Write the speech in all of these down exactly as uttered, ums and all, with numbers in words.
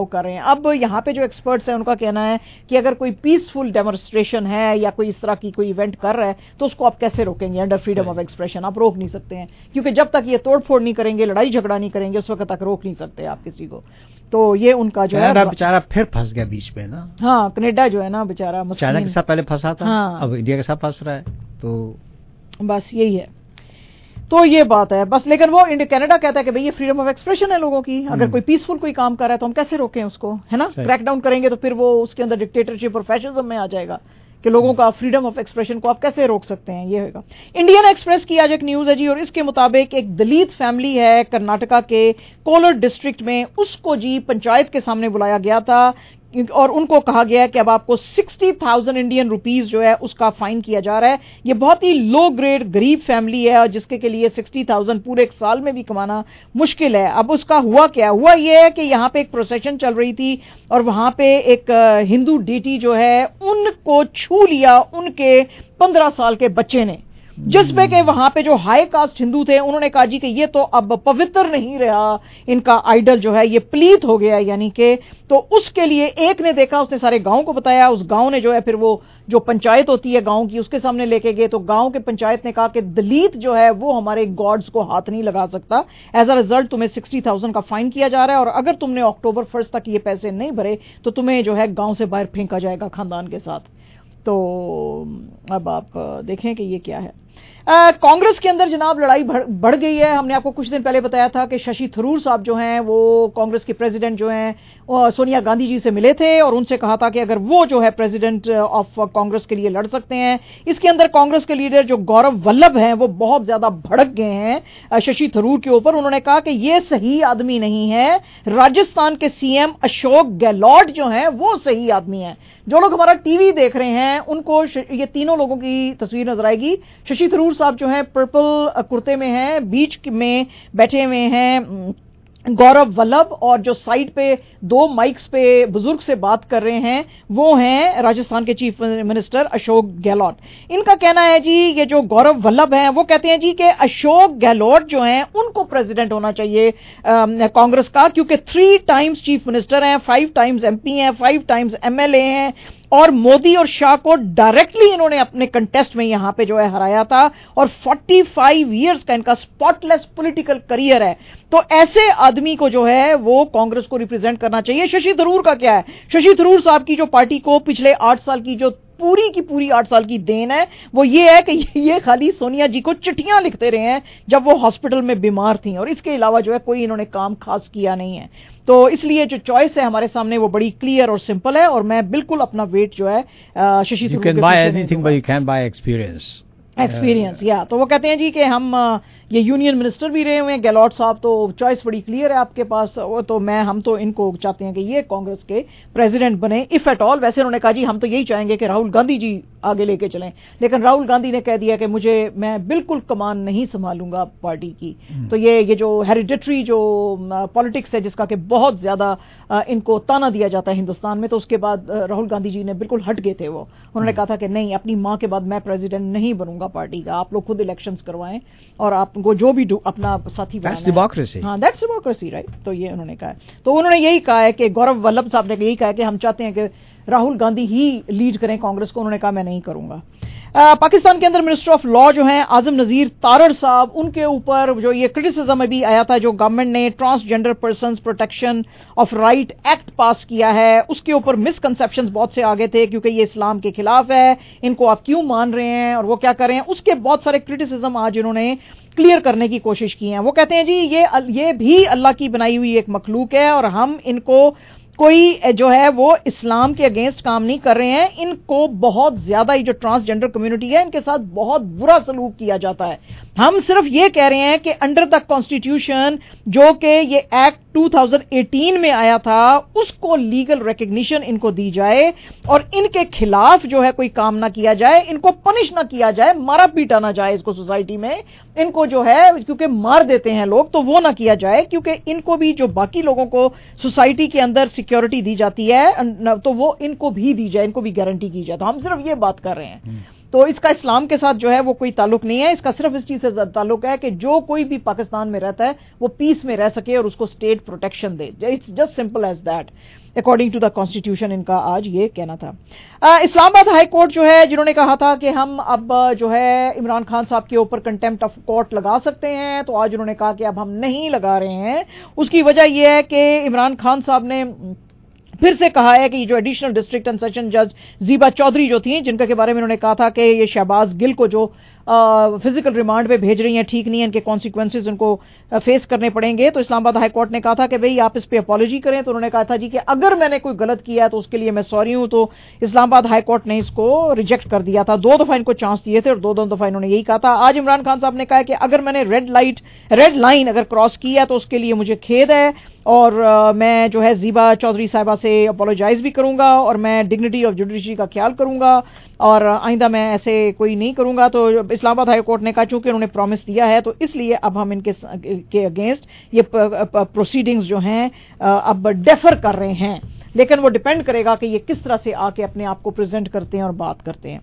کر رہے ہیں. اب یہاں پہ جو ایکسپرٹس ہیں ان کا کہنا ہے کہ اگر کوئی پیسفل ڈیمونسٹریشن ہے یا کوئی اس طرح کی کوئی ایونٹ کر رہا ہے تو اس کو آپ کیسے روکیں گے؟ انڈر فریڈم آف ایکسپریشن آپ روک نہیں سکتے ہیں, کیونکہ جب تک یہ توڑ پھوڑ نہیں کریں گے, لڑائی جھگڑا نہیں کریں گے, اس وقت تک روک نہیں سکتے آپ کسی کو. تو یہ ان کا جو ہے بیچارہ پھر پھنس گیا بیچ میں نا. ہاں, کینیڈا جو ہے نا بیچارہ چائنا کے ساتھ پہلے پھنسا تھا, اب انڈیا کے ساتھ پھنس رہا ہے. تو بس یہی ہے, تو یہ بات ہے بس. لیکن وہ کینیڈا کہتا ہے کہ بھئی یہ فریڈم آف ایکسپریشن ہے لوگوں کی, اگر کوئی پیسفل کوئی کام کر رہا ہے تو ہم کیسے روکیں اس کو, ہے نا. کریک ڈاؤن کریں گے تو پھر وہ اس کے اندر ڈکٹیٹرشپ اور فیشزم میں آ جائے گا کہ لوگوں کا فریڈم آف ایکسپریشن کو آپ کیسے روک سکتے ہیں, یہ ہوگا. انڈین ایکسپریس کی آج ایک نیوز ہے جی, اور اس کے مطابق ایک دلت فیملی ہے کرناٹکا کے کولر ڈسٹرکٹ میں, اس کو جی پنچایت کے سامنے بلایا گیا تھا اور ان کو کہا گیا کہ اب آپ کو سکسٹی تھاؤزینڈ انڈین روپیز جو ہے اس کا فائن کیا جا رہا ہے. یہ بہت ہی لو گریڈ غریب فیملی ہے اور جس کے لیے سکسٹی تھاؤزینڈ پورے ایک سال میں بھی کمانا مشکل ہے. اب اس کا ہوا کیا ہوا, یہ ہے کہ یہاں پہ ایک پروسیشن چل رہی تھی اور وہاں پہ ایک ہندو ڈیٹی جو ہے ان کو چھو لیا ان کے پندرہ سال کے بچے نے, جس پہ کہ وہاں پہ جو ہائی کاسٹ ہندو تھے انہوں نے کہا جی کہ یہ تو اب پوتر نہیں رہا, ان کا آئیڈل جو ہے یہ پلیت ہو گیا, یعنی کہ تو اس کے لیے ایک نے دیکھا, اس نے سارے گاؤں کو بتایا, اس گاؤں نے جو ہے پھر وہ جو پنچایت ہوتی ہے گاؤں کی اس کے سامنے لے کے گئے, تو گاؤں کے پنچایت نے کہا کہ دلت جو ہے وہ ہمارے گاڈز کو ہاتھ نہیں لگا سکتا, ایز اے ریزلٹ تمہیں سکسٹی تھاؤزینڈ کا فائن کیا جا رہا ہے, اور اگر تم نے اکتوبر فرسٹ تک یہ پیسے نہیں بھرے تو تمہیں جو ہے گاؤں سے باہر پھینکا جائے گا خاندان کے ساتھ. تو اب آپ دیکھیں کہ یہ کیا ہے. کانگریس کے اندر جناب لڑائی بڑھ گئی ہے. ہم نے آپ کو کچھ دن پہلے بتایا تھا کہ ششی تھرور صاحب جو ہیں وہ کانگریس کے پریزیڈنٹ جو ہیں سونیا گاندھی جی سے ملے تھے اور ان سے کہا تھا کہ اگر وہ جو ہے پریزیڈنٹ آف کانگریس کے لیے لڑ سکتے ہیں. اس کے اندر کانگریس کے لیڈر جو گورو ولبھ ہیں وہ بہت زیادہ بھڑک گئے ہیں ششی تھرور کے اوپر. انہوں نے کہا کہ یہ صحیح آدمی نہیں ہے, راجستھان کے سی ایم اشوک گہلوٹ جو ہیں وہ صحیح آدمی ہیں. جو لوگ ہمارا ٹی وی دیکھ رہے ہیں ان کو یہ تینوں لوگوں کی تصویر نظر آئے گی. ششی تھرور صاحب جو ہیں پرپل کرتے میں ہیں, بیچ میں بیٹھے ہوئے ہیں گورو ولبھ, اور جو سائڈ پہ دو مائکس پہ بزرگ سے بات کر رہے ہیں وہ ہیں راجستھان کے چیف منسٹر اشوک گہلوٹ. ان کا کہنا ہے جی یہ جو گورو ولبھ ہیں وہ کہتے ہیں جی کہ اشوک گہلوٹ جو ہیں ان کو پریزیڈنٹ ہونا چاہیے کانگریس کا, کیونکہ تھری ٹائمز چیف منسٹر ہیں, فائیو ٹائمز ایم پی ہیں, five times M L A ہیں, اور مودی اور شاہ کو ڈائریکٹلی انہوں نے اپنے کنٹیسٹ میں یہاں پہ جو ہے ہرایا تھا, اور فورٹی فائیو ایئرز کا ان کا اسپاٹ لیس پولیٹیکل کریئر ہے. تو ایسے آدمی کو جو ہے وہ کانگریس کو ریپرزینٹ کرنا چاہیے. ششی تھرور کا کیا ہے, ششی تھرور صاحب کی جو پارٹی کو پچھلے آٹھ سال کی جو پوری کی پوری آٹھ سال کی دین ہے وہ یہ ہے کہ یہ خالی سونیا جی کو چٹھیاں لکھتے رہے ہیں جب وہ ہاسپٹل میں بیمار تھیں, اور اس کے علاوہ جو ہے کوئی انہوں نے کام خاص کیا نہیں ہے. تو اس لیے جو چوائس ہے ہمارے سامنے وہ بڑی کلیئر اور سمپل ہے, اور میں بالکل اپنا ویٹ جو ہے ششی تھرور کے ایکسپیرینس یا تو وہ کہتے ہیں جی کہ ہم یہ یونین منسٹر بھی رہے ہوئے ہیں گہلوٹ صاحب, تو چوائس بڑی کلیئر ہے آپ کے پاس. تو میں ہم تو ان کو چاہتے ہیں کہ یہ کانگریس کے پریزیڈنٹ بنے اف ایٹ آل. ویسے انہوں نے کہا جی ہم تو یہی چاہیں گے کہ راہل گاندھی جی آگے لے کے چلیں, لیکن راہل گاندھی نے کہہ دیا کہ مجھے میں بالکل کمان نہیں سنبھالوں گا پارٹی کی. تو یہ یہ جو ہیریڈیٹری جو پالیٹکس ہے جس کا کہ بہت زیادہ ان کو تانا دیا جاتا ہے ہندوستان میں, تو اس کے بعد راہل گاندھی جی نے بالکل ہٹ گئے تھے. وہ انہوں نے کہا تھا کہ نہیں, اپنی ماں کے بعد میں پریزیڈنٹ نہیں بنوں گا پارٹی کا, آپ لوگ خود الیکشنز کروائیں اور آپ کو جو بھی اپنا ساتھی بنانا ہے. ہاں دیٹس ڈیموکریسی رائٹ. تو یہ انہوں نے کہا ہے. تو انہوں نے یہی کہا ہے کہ گورو ولبھ صاحب نے یہی کہا ہے کہ ہم چاہتے ہیں کہ راہل گاندھی ہی لیڈ کریں کانگریس کو. انہوں نے کہا میں نہیں کروں گا. پاکستان کے اندر منسٹر آف لا جو ہیں اعظم نذیر تارڑ صاحب, ان کے اوپر جو یہ کرٹیسزم ابھی آیا تھا جو گورنمنٹ نے transgender persons protection of right act pass کیا ہے, اس کے اوپر مس کنسیپشنز بہت سے آگے تھے کیونکہ یہ اسلام کے خلاف ہے, ان کو آپ کیوں مان رہے ہیں اور وہ کیا کر رہے ہیں, اس کے بہت سارے کرٹیسزم آج انہوں نے کلیئر کرنے کی کوشش کی ہیں. وہ کہتے ہیں جی یہ یہ بھی اللہ کی بنائی ہوئی ایک مخلوق ہے اور ہم ان کو کوئی جو ہے وہ اسلام کے اگینسٹ کام نہیں کر رہے ہیں. ان کو بہت زیادہ یہ جو ٹرانسجینڈر کمیونٹی ہے ان کے ساتھ بہت برا سلوک کیا جاتا ہے. ہم صرف یہ کہہ رہے ہیں کہ انڈر دا کانسٹیٹیوشن جو کہ یہ ایکٹ دو ہزار اٹھارہ میں آیا تھا اس کو لیگل ریکگنیشن ان کو دی جائے اور ان کے خلاف جو ہے کوئی کام نہ کیا جائے, ان کو پنش نہ کیا جائے, مارا پیٹا نہ جائے اس کو سوسائٹی میں. ان کو جو ہے کیونکہ مار دیتے ہیں لوگ تو وہ نہ کیا جائے, کیونکہ ان کو بھی جو باقی لوگوں کو سوسائٹی کے اندر سیکیورٹی دی جاتی ہے تو وہ ان کو بھی دی جائے, ان کو بھی گارنٹی کی جائے. تو ہم صرف یہ بات کر رہے ہیں. تو اس کا اسلام کے ساتھ جو ہے وہ کوئی تعلق نہیں ہے. اس کا صرف اس چیز سے تعلق ہے کہ جو کوئی بھی پاکستان میں رہتا ہے وہ پیس میں رہ سکے اور اس کو اسٹیٹ پروٹیکشن دے. It's just simple as that according to the constitution. ان کا آج یہ کہنا تھا. اسلام آباد ہائی کورٹ جو ہے جنہوں نے کہا تھا کہ ہم اب جو ہے عمران خان صاحب کے اوپر کنٹیمپٹ آف کورٹ لگا سکتے ہیں, تو آج انہوں نے کہا کہ اب ہم نہیں لگا رہے ہیں. اس کی وجہ یہ ہے کہ عمران خان صاحب نے پھر سے کہا ہے کہ جو ایڈیشنل ڈسٹرکٹ اینڈ سیشن جج زیبا چودھری جو تھیں, جن کا کے بارے میں انہوں نے کہا تھا کہ یہ شہباز گل کو جو فزیکل ریمانڈ پہ بھیج رہی ہیں ٹھیک نہیں ہے, ان کے کانسیکوینسز ان کو فیس کرنے پڑیں گے. تو اسلام آباد ہائی کورٹ نے کہا تھا کہ بھئی آپ اس پہ اپالوجی کریں. تو انہوں نے کہا تھا جی کہ اگر میں نے کوئی غلط کیا ہے تو اس کے لیے میں سوری ہوں. تو اسلام آباد ہائی کورٹ نے اس کو ریجیکٹ کر دیا تھا. دو دفعہ ان کو چانس دیے تھے اور دو دو دفعہ انہوں نے یہی کہا تھا. آج عمران خان صاحب نے کہا کہ اگر میں نے ریڈ لائٹ ریڈ لائن اگر کراس کی ہے تو اس کے لیے مجھے کھید ہے, اور میں جو ہے زیبا چودھری صاحبہ سے اپولوجائز بھی کروں گا, اور میں ڈگنیٹی آف جوڈیشری کا خیال کروں گا, اور آئندہ میں ایسے کوئی نہیں کروں گا. تو اسلام آباد ہائی کورٹ نے کہا چونکہ انہوں نے پرومس دیا ہے تو اس لیے اب ہم ان کے اگینسٹ یہ پروسیڈنگز جو ہیں اب ڈیفر کر رہے ہیں. لیکن وہ ڈیپینڈ کرے گا کہ یہ کس طرح سے آ کے اپنے آپ کو پریزنٹ کرتے ہیں اور بات کرتے ہیں.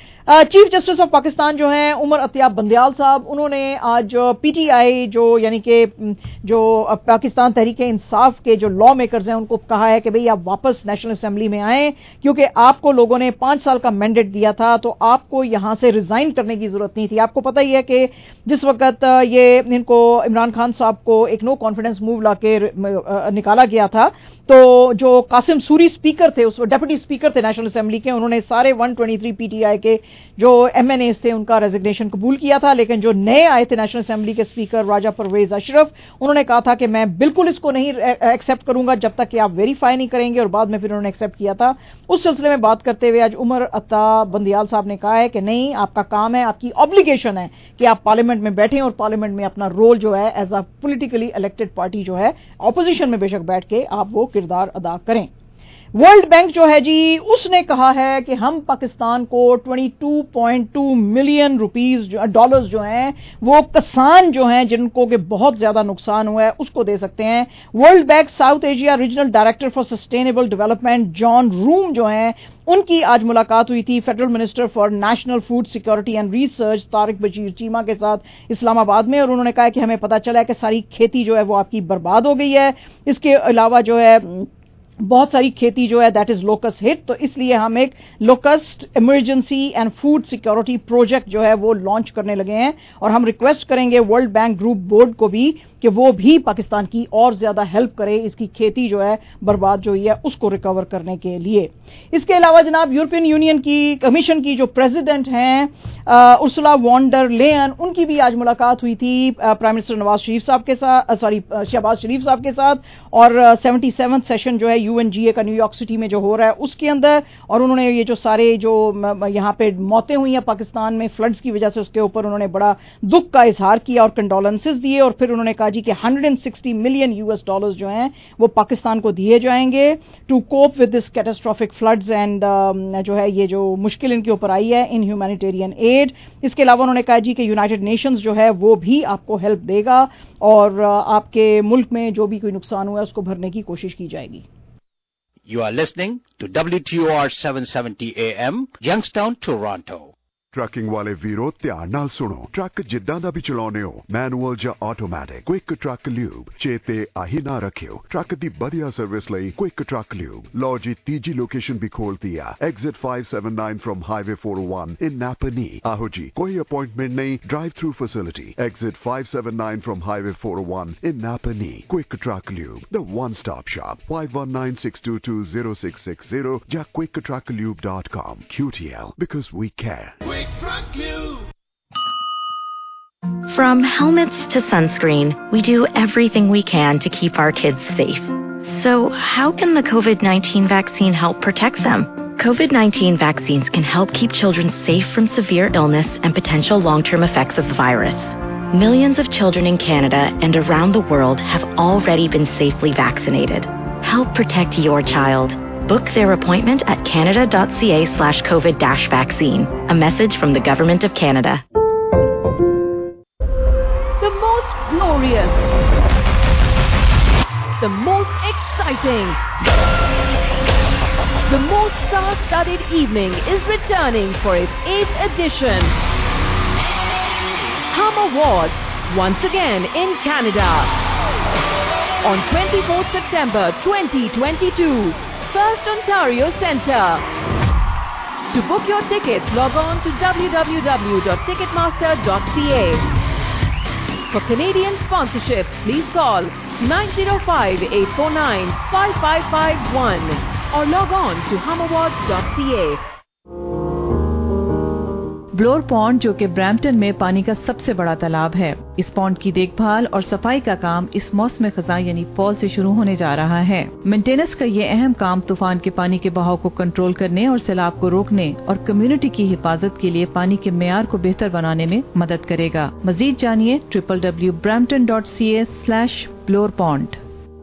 چیف جسٹس آف پاکستان جو ہیں عمر عطیہ بندیال صاحب, انہوں نے آج پی ٹی آئی جو یعنی کہ جو پاکستان تحریک انصاف کے جو لا میکرز ہیں ان کو کہا ہے کہ بھئی آپ واپس نیشنل اسمبلی میں آئیں, کیونکہ آپ کو لوگوں نے پانچ سال کا مینڈیٹ دیا تھا تو آپ کو یہاں سے ریزائن کرنے کی ضرورت نہیں تھی. آپ کو پتہ ہی ہے کہ جس وقت یہ ان کو عمران خان صاحب کو ایک نو کانفیڈنس موو لا کے نکالا گیا تھا, تو جو قاسم سوری اسپیکر تھے, اس ڈپٹی اسپیکر تھے نیشنل اسمبلی کے, انہوں نے سارے ایک سو تیئیس پی ٹی آئی کے جو ایم این ایز تھے ان کا ریزگنیشن قبول کیا تھا. لیکن جو نئے آئے تھے نیشنل اسمبلی کے اسپیکر راجہ پرویز اشرف, انہوں نے کہا تھا کہ میں بالکل اس کو نہیں ایکسیپٹ کروں گا جب تک کہ آپ ویریفائی نہیں کریں گے, اور بعد میں پھر انہوں نے ایکسیپٹ کیا تھا. اس سلسلے میں بات کرتے ہوئے آج عمر عطیہ بندیال صاحب نے کہا ہے کہ نہیں, آپ کا کام ہے, آپ کی obligation ہے کہ آپ پارلیمنٹ میں بیٹھیں اور پارلیمنٹ میں اپنا رول جو ہے as a politically elected party جو ہے اپوزیشن میں بے شک بیٹھ کے آپ وہ کردار ادا کریں. ورلڈ بینک جو ہے جی اس نے کہا ہے کہ ہم پاکستان کو بائیس پوائنٹ دو ملین روپیز ڈالرز جو ہیں وہ کسان جو ہیں جن کو کہ بہت زیادہ نقصان ہوا ہے اس کو دے سکتے ہیں. World bank south Asia regional director for sustainable development John Roome جو ہیں ان کی آج ملاقات ہوئی تھی federal minister for national food security and research Tariq Bashir Cheema کے ساتھ اسلام آباد میں, اور انہوں نے کہا کہ ہمیں پتہ چلا ہے کہ ساری کھیتی جو ہے وہ آپ کی برباد ہو گئی ہے. اس کے علاوہ جو ہے بہت ساری کھیتی جو ہے دیٹ از لوکسٹ ہٹ, تو اس لیے ہم ایک locust emergency and food security project جو ہے وہ لانچ کرنے لگے ہیں, اور ہم ریکویسٹ کریں گے ورلڈ بینک گروپ بورڈ کو بھی کہ وہ بھی پاکستان کی اور زیادہ ہیلپ کرے اس کی کھیتی جو ہے برباد جو ہوئی ہے اس کو ریکور کرنے کے لیے. اس کے علاوہ جناب یورپین یونین کی کمیشن کی جو پریزیڈنٹ ہیں ارسولا وان ڈر لیئن, ان کی بھی آج ملاقات ہوئی تھی پرائم منسٹر نواز شریف صاحب کے ساتھ سوری شہباز شریف صاحب کے ساتھ, اور سیونٹی سیونتھ سیشن جو ہے یو این جی اے کا نیو یارک سٹی میں جو ہو رہا ہے اس کے اندر, اور انہوں نے یہ جو سارے جو یہاں پہ موتیں ہوئی ہیں پاکستان میں فلڈز کی وجہ سے اس کے اوپر انہوں نے بڑا دکھ کا اظہار کیا اور کنڈولنسز دیے, اور پھر انہوں نے کہا جی کہ ایک سو ساٹھ ملین یو ایس ڈالرز جو ہیں وہ پاکستان کو دیے جائیں گے to cope with this catastrophic floods and جو ہے یہ جو مشکل ان کے اوپر آئی ہے ان ہیومینیٹیرین ایڈ. اس کے علاوہ انہوں نے کہا جی کہ یونائٹڈ نیشنز جو ہے وہ بھی آپ کو ہیلپ دے گا اور آپ کے ملک میں جو بھی کوئی نقصان ہوا ہے اس کو بھرنے کی کوشش کی جائے گی. You are listening to W T O R seven seventy A M, Youngstown, Toronto. Trucking ਵਾਲੇ ਵੀਰੋ ਧਿਆਨ ਨਾਲ ਸੁਣੋ, ਟਰੱਕ ਜਿੱਦਾਂ ਦਾ ਵੀ ਚਲਾਉਣੇ ਹੋ, ਮੈਨੂਅਲ ਜਾਂ ਆਟੋਮੈਟਿਕ, ਕੁਇਕ ਟਰੱਕ ਲਿਊਬ ਚੇਤੇ ਆਹੀ ਨਾ ਰੱਖਿਓ. ਟਰੱਕ ਦੀ ਵਧੀਆ ਸਰਵਿਸ ਲਈ ਕੁਇਕ ਟਰੱਕ ਲਿਊਬ. ਲਓ ਜੀ ਤੀਜੀ ਲੋਕੇਸ਼ਨ ਵੀ ਖੋਲਤੀ ਆ, exit five seventy-nine from highway four oh one in Napanee. ਆਹੋ ਜੀ, ਕੋਈ ਅਪਾਇੰਟਮੈਂਟ ਨਹੀਂ, drive through facility. Exit five seventy-nine from highway four oh one in Napanee. Quick truck lube, the one stop shop. five one nine six two two zero six six zero ਜਾਂ quick truck lube dot com. Q T L, because we care. From helmets to sunscreen, we do everything we can to keep our kids safe. So how can the COVID nineteen vaccine help protect them? COVID nineteen vaccines can help keep children safe from severe illness and potential long-term effects of the virus. Millions of children in Canada and around the world have already been safely vaccinated. Help protect your child. Book their appointment at canada.ca slash COVID dash vaccine. A message from the Government of Canada. The most glorious, the most exciting, the most star-studded evening is returning for its eighth edition. Hum Awards, once again in Canada. On twenty-fourth September twenty twenty-two, First Ontario Centre. To book your tickets, log on to w w w dot ticketmaster dot c a. For Canadian sponsorships, please call nine zero five, eight four nine, five five five one or log on to hum awards dot c a. Bloor Pond, जो कि Brampton में पानी का सबसे बड़ा तालाब है, इस पॉन्ड की देखभाल और सफाई का काम इस मौसम खज़ां यानी फॉल से शुरू होने जा रहा है। मेंटेनेंस का ये अहम काम तूफान के पानी के बहाव को कंट्रोल करने और सैलाब को रोकने और कम्युनिटी की हिफाजत के लिए पानी के मेयार को बेहतर बनाने में मदद करेगा। मजीद जानिए triple W Brampton dot C A slash Bloor Pond.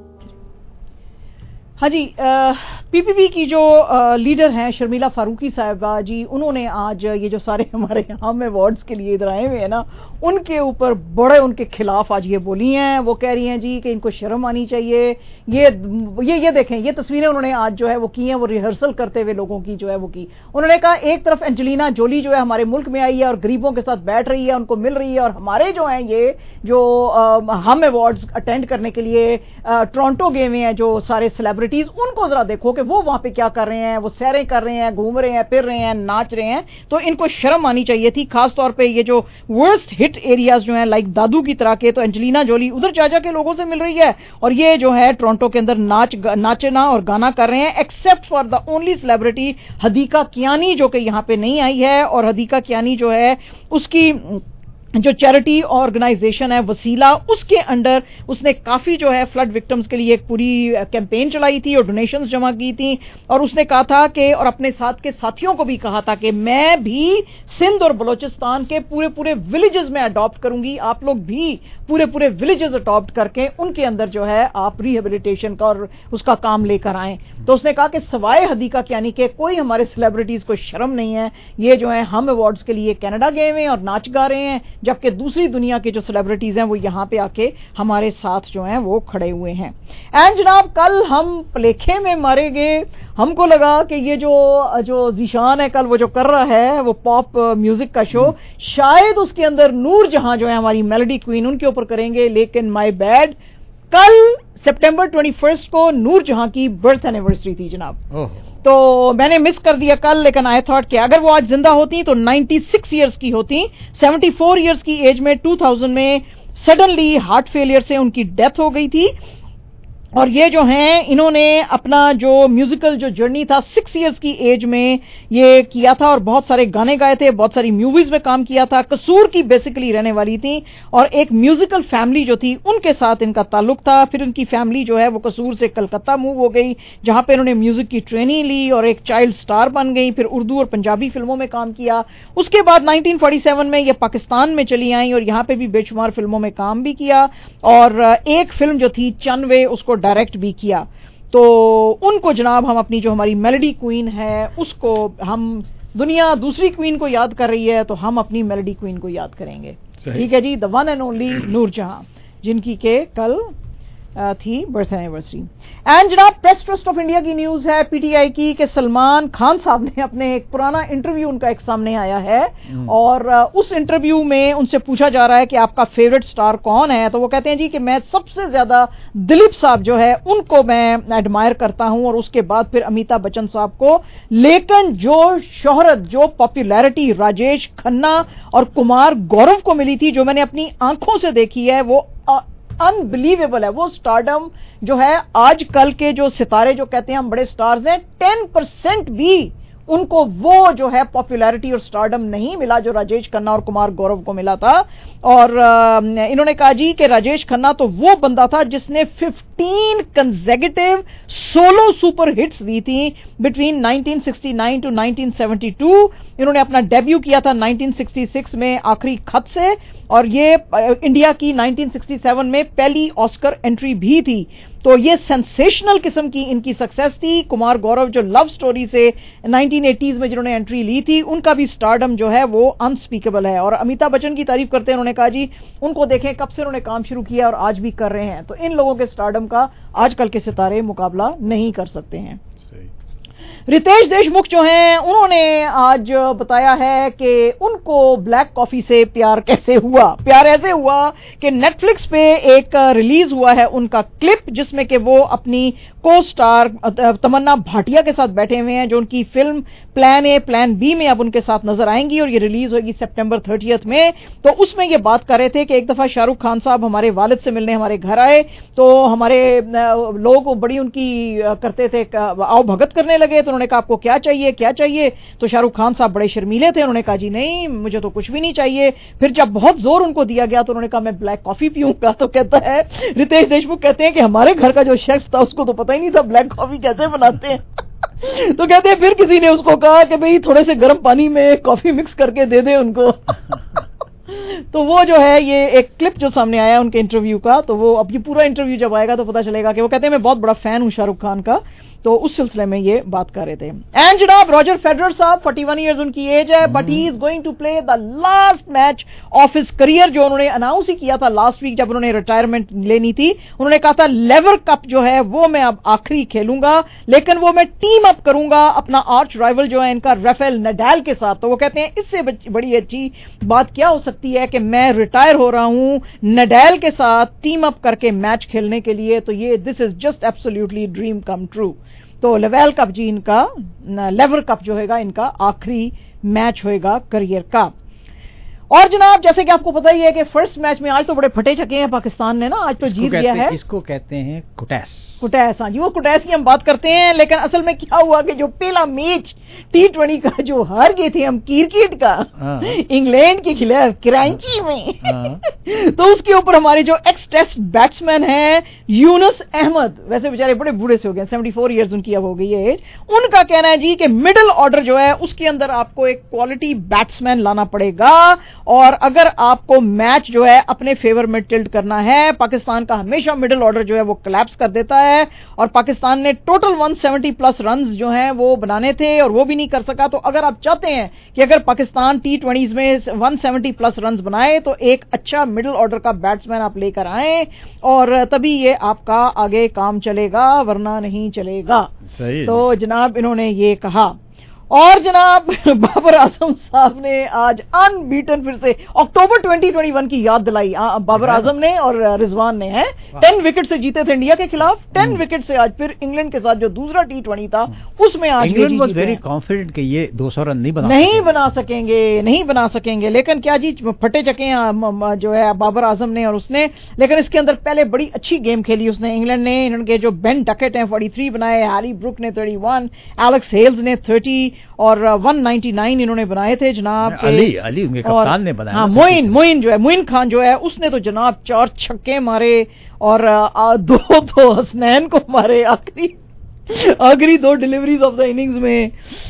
हाँ जी, पीपीपी की जो आ, लीडर हैं शर्मिला फारूकी साहिबा जी, उन्होंने आज ये जो सारे हमारे हम अवार्ड्स के लिए इधर आए हुए हैं ना, उनके ऊपर बड़े उनके खिलाफ आज ये बोली हैं। वो कह रही हैं जी कि इनको शर्म आनी चाहिए। ये ये ये देखें, ये तस्वीरें उन्होंने आज जो है वो की हैं, वो रिहर्सल करते हुए लोगों की जो है वो की। उन्होंने कहा एक तरफ एंजेलिना जोली जो है हमारे मुल्क में आई है और गरीबों के साथ बैठ रही है, उनको मिल रही है, और हमारे जो हैं ये जो आ, हम अवार्ड्स अटेंड करने के लिए टोरंटो गए हुए हैं जो सारे सेलिब्रिटीज, उनको जरा देखो कि वो वहां पे क्या कर रहे हैं। वो सैरें कर रहे हैं, घूम रहे हैं, फिर रहे हैं, नाच रहे हैं। तो इनको शर्म आनी चाहिए थी, खास तौर पे ये जो वर्स्ट हिट एरियाज जो हैं लाइक दादू की तरह के। तो एंजेलिना जोली उधर जा जा के लोगों से मिल रही है और ये जो है टोरंटो के अंदर नाच नाचना और गाना कर रहे हैं, except for the only celebrity Hadiqa Kiani जो कि यहां पे नहीं आई है। और हदीका कियानी जो है उसकी जो चैरिटी ऑर्गेनाइजेशन है वसीला, उसके अंडर उसने काफी जो है फ्लड विक्टिम्स के लिए एक पूरी कैंपेन चलाई थी और डोनेशंस जमा की थी। और उसने कहा था कि, और अपने साथ के साथियों को भी कहा था कि मैं भी सिंध और बलोचिस्तान के पूरे पूरे विलेजेस में अडॉप्ट करूंगी, आप लोग भी पूरे पूरे विलेजेस अडॉप्ट करके उनके अंदर जो है आप रिहेबिलिटेशन का और उसका काम लेकर आएं। तो उसने कहा कि सवाए हदीका कियानी के कोई हमारे सेलिब्रिटीज को शर्म नहीं है, ये जो है हम अवार्ड्स के लिए कनाडा गए हुए हैं और नाच गा रहे हैं, जबकि दूसरी दुनिया के जो सेलिब्रिटीज हैं वो यहां पे आके हमारे साथ जो हैं वो खड़े हुए हैं। एंड जनाब, कल हम प्लेखे में मारे गए। हमको लगा कि ये जो जो जीशान है कल वो जो कर रहा है वो पॉप म्यूजिक का शो, शायद उसके अंदर नूर जहां जो है हमारी मेलोडी क्वीन उनके ऊपर करेंगे, लेकिन माय बैड, कल सितंबर इक्कीस को नूर जहां की बर्थ एनिवर्सरी थी जनाब। तो मैंने मिस कर दिया कल, लेकिन आई थॉट कि अगर वो आज जिंदा होती तो छियानवे इयर्स की होती। चौहत्तर इयर्स की एज में दो हज़ार में सडनली हार्ट फेलियर से उनकी डेथ हो गई थी। और ये जो हैं इन्होंने अपना जो म्यूजिकल जो जर्नी था सिक्स इयर्स की एज में ये किया था और बहुत सारे गाने गाए थे, बहुत सारी मूवीज में काम किया था। कसूर की बेसिकली रहने वाली थी और एक म्यूजिकल फैमिली जो थी उनके साथ इनका ताल्लुक था। फिर उनकी फैमिली जो है वो कसूर से कलकत्ता मूव हो गई, जहां पे इन्होंने म्यूजिक की ट्रेनिंग ली और एक चाइल्ड स्टार बन गई। फिर उर्दू और पंजाबी फिल्मों में काम किया। उसके बाद नाइनटीन फोर्टी सेवन में ये पाकिस्तान में चली आई और यहां पे भी बेशुमार फिल्मों में काम भी किया और एक फिल्म जो थी चनवे उसको डायरेक्ट भी किया। तो उनको जनाब हम अपनी जो हमारी मेलोडी क्वीन है उसको, हम दुनिया दूसरी क्वीन को याद कर रही है तो हम अपनी मेलोडी क्वीन को याद करेंगे। ठीक है जी, the one and only Noor Jehan, जिनकी के कल थी बर्थ एनिवर्सरी। एंड जनाब, प्रेस ट्रस्ट ऑफ इंडिया की न्यूज है पीटीआई की कि सलमान खान साहब ने अपने एक पुराना इंटरव्यू उनका एक सामने आया है और उस इंटरव्यू में उनसे पूछा जा रहा है कि आपका फेवरेट स्टार कौन है। तो वो कहते हैं जी कि मैं सबसे ज्यादा दिलीप साहब जो है उनको मैं एडमायर करता हूं और उसके बाद फिर अमिताभ बच्चन साहब को। लेकिन जो शोहरत, जो पॉपुलैरिटी राजेश खन्ना और कुमार गौरव को मिली थी, जो मैंने अपनी आंखों से देखी है, वो अनबिलीवेबल है। वो स्टारडम जो है आजकल के जो सितारे जो कहते हैं हम बड़े स्टार्स हैं, टेन परसेंट भी उनको वो जो है पॉपुलैरिटी और स्टारडम नहीं मिला जो राजेश खन्ना और कुमार गौरव को मिला था। और इन्होंने कहा जी कि राजेश खन्ना तो वो बंदा था जिसने fifteen consecutive solo super hits दी थी between nineteen sixty nine to nineteen seventy two. इन्होंने अपना डेब्यू किया था नाइनटीन सिक्सटी सिक्स में आखिरी खत से और ये इंडिया की नाइनटीन सिक्सटी सेवन में पहली ऑस्कर एंट्री भी थी। तो ये सेंसेशनल किस्म की इनकी सक्सेस थी। कुमार गौरव जो लव स्टोरी से नाइनटीन एटीज़ में जिन्होंने एंट्री ली थी, उनका भी स्टारडम जो है वो अनस्पीकेबल है। और अमिताभ बच्चन की तारीफ करते हैं, उन्होंने कहा जी उनको देखें कब से उन्होंने काम शुरू किया और आज भी कर रहे हैं। तो इन लोगों के स्टारडम का आजकल के सितारे मुकाबला नहीं कर सकते हैं। रितेश देशमुख जो हैं उन्होंने आज बताया है कि उनको ब्लैक कॉफी से प्यार कैसे हुआ। प्यार ऐसे हुआ कि नेटफ्लिक्स पे एक रिलीज हुआ है उनका क्लिप जिसमें कि वो अपनी को स्टार तमन्ना भाटिया के साथ बैठे हुए हैं, जो उनकी film plan A plan B में अब उनके साथ नजर आएंगी और ये रिलीज होगी सितंबर तीसवीं में। तो उसमें ये बात कर रहे थे कि एक दफा शाहरुख खान साहब हमारे वालिद से मिलने हमारे घर आए तो हमारे लोग बड़ी उनकी करते थे, आओ भगत करने लगे। तो उन्होंने कहा आपको क्या चाहिए क्या चाहिए, तो शाहरुख खान साहब बड़े शर्मीले थे, उन्होंने कहा जी नहीं मुझे तो कुछ भी नहीं चाहिए। फिर जब बहुत जोर उनको दिया गया तो उन्होंने कहा मैं ब्लैक कॉफी पीऊंगा। तो कहता है रितेश देशमुख कहते हैं कि हमारे घर का जो शेफ था उसको तो पता ही नहीं था ब्लैक कॉफी कैसे बनाते हैं। तो कहते हैं फिर किसी ने उसको कहा कि भाई थोड़े से गर्म पानी में कॉफी मिक्स करके दे दे उनको। तो वो जो है ये एक क्लिप जो सामने आया उनके इंटरव्यू का, तो वो अब ये पूरा इंटरव्यू जब आएगा तो पता चलेगा कि वो कहते हैं मैं बहुत बड़ा फैन हूं शाहरुख खान का। तो उस सिलसिले में ये बात कर रहे थे। एंड जनाब रॉजर फेडरर साहब इकतालीस इयर्स उनकी एज है, but he is going to play the last match of his career, जो उन्होंने अनाउंस ही किया था लास्ट वीक जब उन्होंने रिटायरमेंट लेनी थी। उन्होंने कहा था लेवर कप जो है वो मैं अब आखिरी खेलूंगा, लेकिन वो मैं टीम अप करूंगा अपना आर्च राइवल जो है इनका राफेल नडाल के साथ। तो वो कहते हैं इससे बड़ी अच्छी बात क्या हो सकती है कि मैं रिटायर हो रहा हूं नडाल के साथ टीम अप करके मैच खेलने के लिए। तो ये this is just absolutely dream come true. तो लेवल कप जी इनका लेवर कप जो होगा इनका आखिरी मैच होगा करियर का। और जनाब जैसे कि आपको पता ही है कि फर्स्ट मैच में आज तो बड़े फटे चके हैं पाकिस्तान ने ना, आज तो जीत गया है। इसको कहते हैं कुटैस कुटैस हाँ जी, वो कुटैस की हम बात करते हैं। लेकिन असल में क्या हुआ कि जो पहला मैच टी ट्वेंटी का जो हार गए थे हम क्रिकेट का इंग्लैंड के खिलाफ कराची में तो उसके ऊपर हमारे जो एक्स टेस्ट बैट्समैन हैं यूनुस अहमद, वैसे बेचारे बड़े बूढ़े से हो गए, सेवेंटी फोर ईयर्स उनकी अब हो गई है एज, उनका कहना है जी कि मिडिल ऑर्डर जो है उसके अंदर आपको एक क्वालिटी बैट्समैन लाना पड़ेगा और अगर आपको मैच जो है अपने फेवर में टिल्ट करना है। पाकिस्तान का हमेशा मिडिल ऑर्डर जो है वो कोलैप्स कर देता है और पाकिस्तान ने टोटल एक सौ सत्तर प्लस रन्स जो हैं वो बनाने थे और वो भी नहीं कर सका। तो अगर आप चाहते हैं कि अगर पाकिस्तान टी ट्वेंटी में एक सौ सत्तर प्लस रन्स बनाए तो एक अच्छा मिडिल ऑर्डर का बैट्समैन आप लेकर आए और तभी ये आपका आगे काम चलेगा, वरना नहीं चलेगा। सही। तो जनाब इन्होंने ये कहा। और जनाब बाबर आजम साहब ने आज अनबीटन फिर से अक्टूबर दो हज़ार इक्कीस की याद दिलाई बाबर आजम ने और रिजवान ने है। टेन विकेट से जीते थे इंडिया के खिलाफ, टेन विकेट से आज फिर इंग्लैंड के साथ जो दूसरा टी ट्वेंटी था उसमें आज इंग्लैंड वाज वेरी कॉन्फिडेंट कि ये दो सौ रन नहीं बना नहीं बना सकेंगे नहीं बना सकेंगे लेकिन क्या जी फटे चके जो है बाबर आजम ने और उसने। लेकिन इसके अंदर पहले बड़ी अच्छी गेम खेली उसने इंग्लैंड ने। इनके जो बेन डकेट हैं तैंतालीस बनाए, हैरी ब्रुक ने इकतीस, एलेक्स हेल्स ने तीस और एक सौ निन्यानवे इन्होंने बनाए थे जनाब के। अली अली उनके कप्तान ने बनाया। हाँ मोइन मोइन जो है मोइन खान जो है उसने तो जनाब चार छक्के मारे और आ, दो तो हसनैन को मारे आखिरी आखिरी दो डिलीवरीज ऑफ द इनिंग्स में।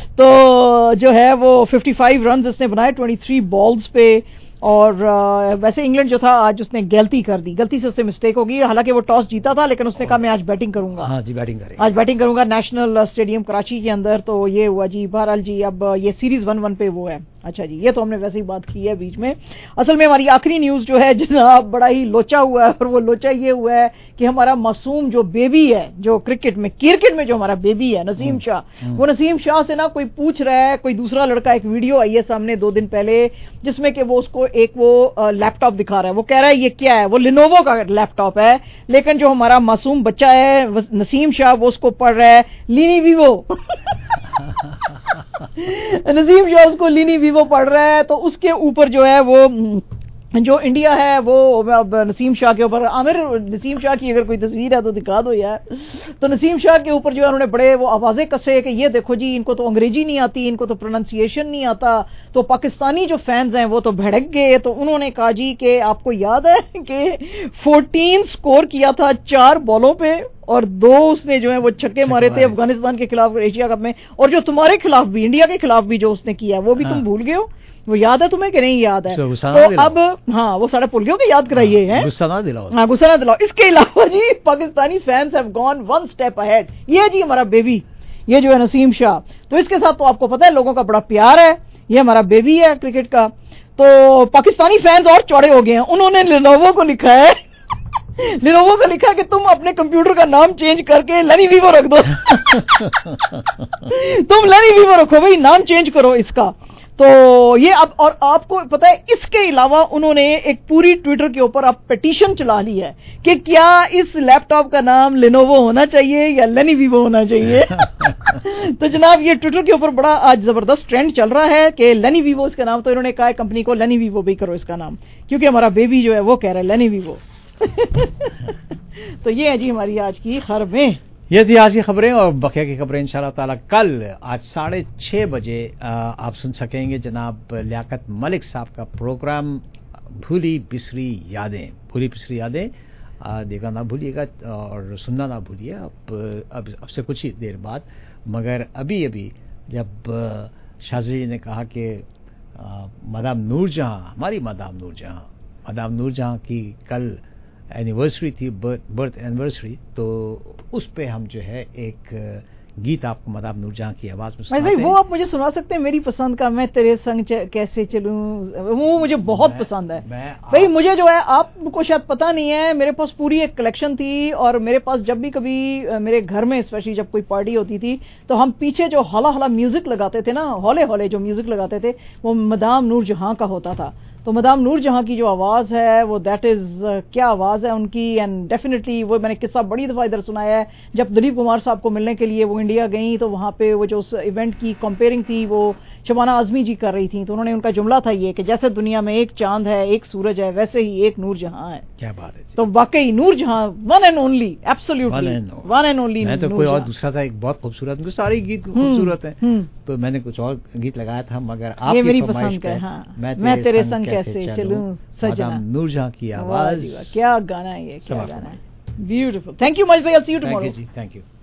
तो जो है वो पचपन रन इसने बनाए तेईस बॉल्स पे। और वैसे इंग्लैंड जो था आज उसने गलती कर दी, गलती से उससे मिस्टेक होगी। हालांकि वो टॉस जीता था लेकिन उसने कहा मैं आज बैटिंग करूंगा। हाँ जी बैटिंग करेंगे, आज बैटिंग करूंगा नेशनल स्टेडियम कराची के अंदर। तो ये हुआ जी। बहरहाल जी अब ये सीरीज वन वन पे वो है। अच्छा जी ये तो हमने वैसे ही बात की है बीच में। असल में हमारी आखिरी न्यूज जो है जनाब बड़ा ही लोचा हुआ है और वो लोचा ये हुआ है कि हमारा मासूम जो बेबी है जो क्रिकेट में क्रिकेट में जो हमारा बेबी है नसीम शाह, वो नसीम शाह से ना कोई पूछ रहा है, कोई दूसरा लड़का, एक वीडियो आई है सामने दो दिन पहले जिसमें कि वो उसको एक वो लैपटॉप दिखा रहा है। वो कह रहा है ये क्या है, वो लिनोवो का लैपटॉप है। लेकिन जो हमारा मासूम बच्चा है नसीम शाह वो उसको पढ़ रहा है लीनी वीवो नसीम शाह उसको लीनी वीवो पढ़ रहा है। तो उसके ऊपर जो है वो जो इंडिया है वो अब नसीम शाह के ऊपर, आमिर नसीम शाह की अगर कोई तस्वीर है तो दिखा दो यार। तो नसीम शाह के ऊपर जो है उन्होंने बड़े वो आवाजें कसे कि ये देखो जी इनको तो अंग्रेजी नहीं आती, इनको तो प्रोनाउंसिएशन नहीं आता। तो पाकिस्तानी जो फैंस हैं वो तो भड़क गए। तो उन्होंने कहा जी कि आपको याद है कि चौदह स्कोर किया था चार बॉलों पे और दो उसने जो है वो छक्के मारे थे अफगानिस्तान के खिलाफ एशिया कप में, और जो तुम्हारे खिलाफ भी इंडिया के खिलाफ भी जो उसने किया वो भी हाँ। तुम भूल गए हो, वो याद है तुम्हें कि नहीं याद है? तो अब हाँ वो सारा भूल गए कि याद कराइए हैं, गुस्सा ना दिलाओ। हाँ गुस्सा ना दिलाओ। इसके अलावा जी Pakistani fans have gone one step ahead. ये जी हमारा बेबी ये जो है नसीम शाह, तो इसके साथ तो आपको पता है लोगों का बड़ा प्यार है, ये हमारा बेबी है क्रिकेट का। तो पाकिस्तानी फैंस और चौड़े हो गए हैं, उन्होंने लिनोवो को लिखा है लिनोवो का लिखा कि तुम अपने कंप्यूटर का नाम चेंज करके लेनी वीवो रख दो। तुम लेनी वीवो रखो भाई, नाम चेंज करो इसका। तो ये अब, और आपको पता है इसके अलावा उन्होंने एक पूरी ट्विटर के ऊपर अब पिटीशन चला ली है कि क्या इस लैपटॉप का नाम लिनोवो होना चाहिए या लेनी वीवो होना चाहिए। तो जनाब ये ट्विटर के ऊपर बड़ा आज जबरदस्त ट्रेंड चल रहा है कि लेनी वीवो इसका नाम, तो इन्होंने कहा है कंपनी को लेनी वीवो भी करो इसका नाम, क्योंकि हमारा बेबी जो है वो कह रहा है लेनी वीवो। तो ये है जी हमारी आज की खबरें। ये थी आज की खबरें, और बकिया की खबरें इंशाल्लाह ताला कल आज साढ़े छः बजे आप सुन सकेंगे। जनाब लियाकत मलिक साहब का प्रोग्राम भूली बिसरी यादें, भूली बिसरी यादें देखना ना भूलिएगा और सुनना ना भूलिए अब अब अब से कुछ ही देर बाद। मगर अभी अभी जब शाहजी ने कहा कि मदाम नूरजहां, हमारी मदाम नूरजहां, मदाम नूरजहां की कल एनिवर्सरी थी, बर्थ एनिवर्सरी, तो उस पे हम जो है एक गीत आपको मदाम नूरजहां की आवाज में सुनाते भाई हैं। वो आप मुझे सुना सकते हैं मेरी पसंद का, मैं तेरे संग कैसे चलूं, वो मुझे बहुत पसंद है भाई। मुझे जो है आपको शायद पता नहीं है, मेरे पास पूरी एक कलेक्शन थी, और मेरे पास जब भी कभी मेरे घर में स्पेशली जब कोई पार्टी होती थी तो हम पीछे जो हौला हौला म्यूजिक लगाते थे ना, हौले हौले जो म्यूजिक लगाते थे वो मदाम नूरजहां का होता था। तो मदाम नूरजहां की जो आवाज़ है वो दैट इज़ uh, क्या आवाज़ है उनकी। एंड डेफिनेटली वो मैंने किस्सा बड़ी दफ़ा इधर सुनाया है, जब दिलीप कुमार साहब को मिलने के लिए वो इंडिया गई तो वहाँ पे वो जो उस इवेंट की कंपेयरिंग थी वो शबाना आज़मी जी कर रही थी, तो उन्होंने उनका जुमला था ये कि जैसे दुनिया में एक चांद है, एक सूरज है, वैसे ही एक नूरजहां है। क्या बात है। तो वाकई Noorjehan one and only, absolutely one and only. मैं तो कोई और दूसरा था एक बहुत खूबसूरत, उनके सारे गीत खूबसूरत हैं, तो मैंने कुछ और गीत लगाया था, मगर आप ये मेरी पसंद का। हाँ, मैं तेरे संग कैसे चलूं सजना, नूरजहां की आवाज। क्या गाना है ये, क्या गाना है, ब्यूटीफुल। थैंक यू मच भाई, I see you tomorrow. Thank you.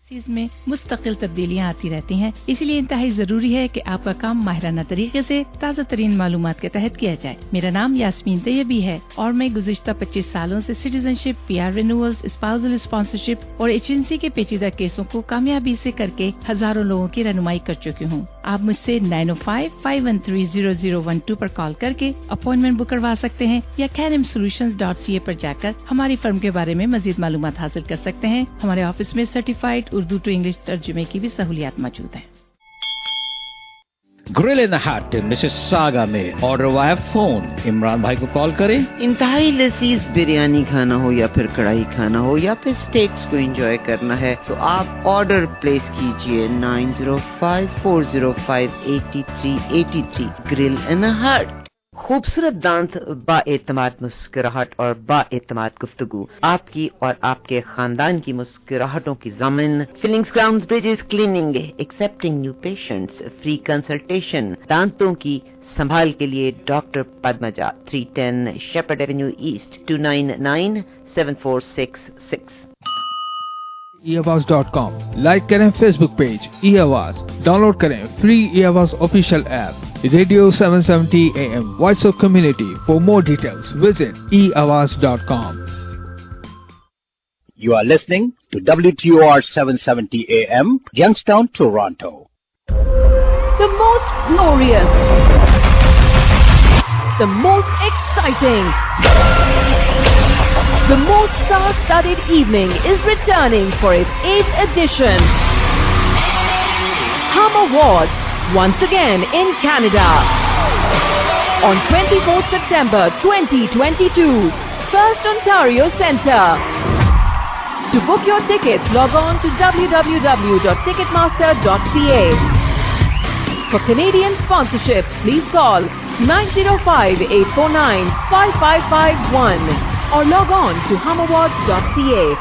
में मुस्तकिल तब्दीलियाँ आती रहती हैं, इसलिए इंतहाई जरूरी है कि आपका काम माहिराना तरीके से ताज़ा तरीन मालूमात के तहत किया जाए। मेरा नाम यास्मीन तैयबी है और मैं गुज़िश्ता पच्चीस सालों से citizenship, PR renewals, spousal sponsorship और एजेंसी के पेचीदा केसों को कामयाबी से करके हजारों लोगों की रहनुमाई कर चुकी हूँ। आप मुझसे nine O five five one three zero zero one two पर कॉल करके अपॉइंटमेंट बुक करवा सकते हैं या कैनम सोल्यूशंस डॉट सी ए पर जाकर हमारी फर्म के बारे में मजीद मालूमात हासिल कर सकते हैं। हमारे ऑफिस में सर्टिफाइड उर्दू टू इंग्लिश तर्जुमे की भी सहूलियात मौजूद हैं। Grill in the hut Mississauga में ऑर्डर वाया फोन। इमरान भाई को कॉल करें। इंतहाई लजीज बिरयानी खाना हो या फिर कढ़ाई खाना हो या फिर स्टेक्स को एंजॉय करना है तो आप ऑर्डर प्लेस कीजिए nine zero five four zero five eight three eight three. Grill in the hut. खूबसूरत दांत, बाएतमाद मुस्कुराहट और बाएतमाद गुफ्तगू, आपकी और आपके खानदान की मुस्कुराहटों की ज़मीन। Fillings crowns bridges cleaning, accepting new patients, free consultation. दांतों की संभाल के लिए doctor Padmaja, three ten Shepherd avenue east, two nine nine seven four six six. E Awaz dot com. Like करें Facebook page e Awaz, download करें free e Awaz official app. Radio seven seventy A M, voice of community. For more details visit e Awaz dot com. You are listening to W T O R seven seventy A M, Youngstown, Toronto. The most glorious, the most exciting, the most star-studded evening is returning for its eighth edition. Hum Awards, once again in Canada. On twenty-fourth September twenty twenty-two, First Ontario Centre. To book your tickets, log on to w w w dot ticketmaster dot c a. For Canadian sponsorship, please call nine zero five eight four nine five five five one or log on to hum awards dot c a.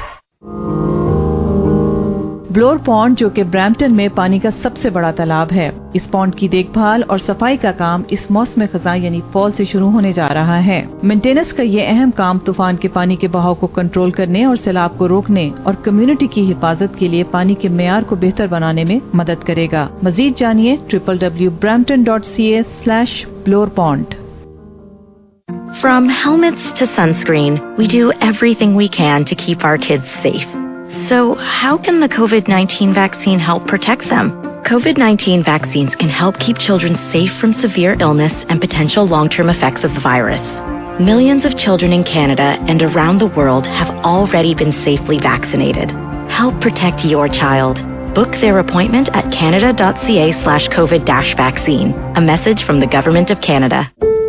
Bloor Pond, जो कि Brampton में पानी का सबसे बड़ा तालाब है, इस पॉन्ड की देखभाल और सफाई का काम इस मौसम खज़ां यानी फॉल से शुरू होने जा रहा है। मेंटेनेंस का ये अहम काम तूफान के पानी के बहाव को कंट्रोल करने और सैलाब को रोकने और कम्युनिटी की हिफाजत के लिए पानी के मेयार को बेहतर बनाने में मदद करेगा। मजीद जानिए triple W Brampton dot C A slash Bloor Pond. From helmets to sunscreen, we do everything we can to keep our kids safe. So, how can the COVID nineteen vaccine help protect them? COVID nineteen vaccines can help keep children safe from severe illness and potential long-term effects of the virus. Millions of children in Canada and around the world have already been safely vaccinated. Help protect your child. Book their appointment at canada dot c a slash covid dash vaccine. A message from the Government of Canada.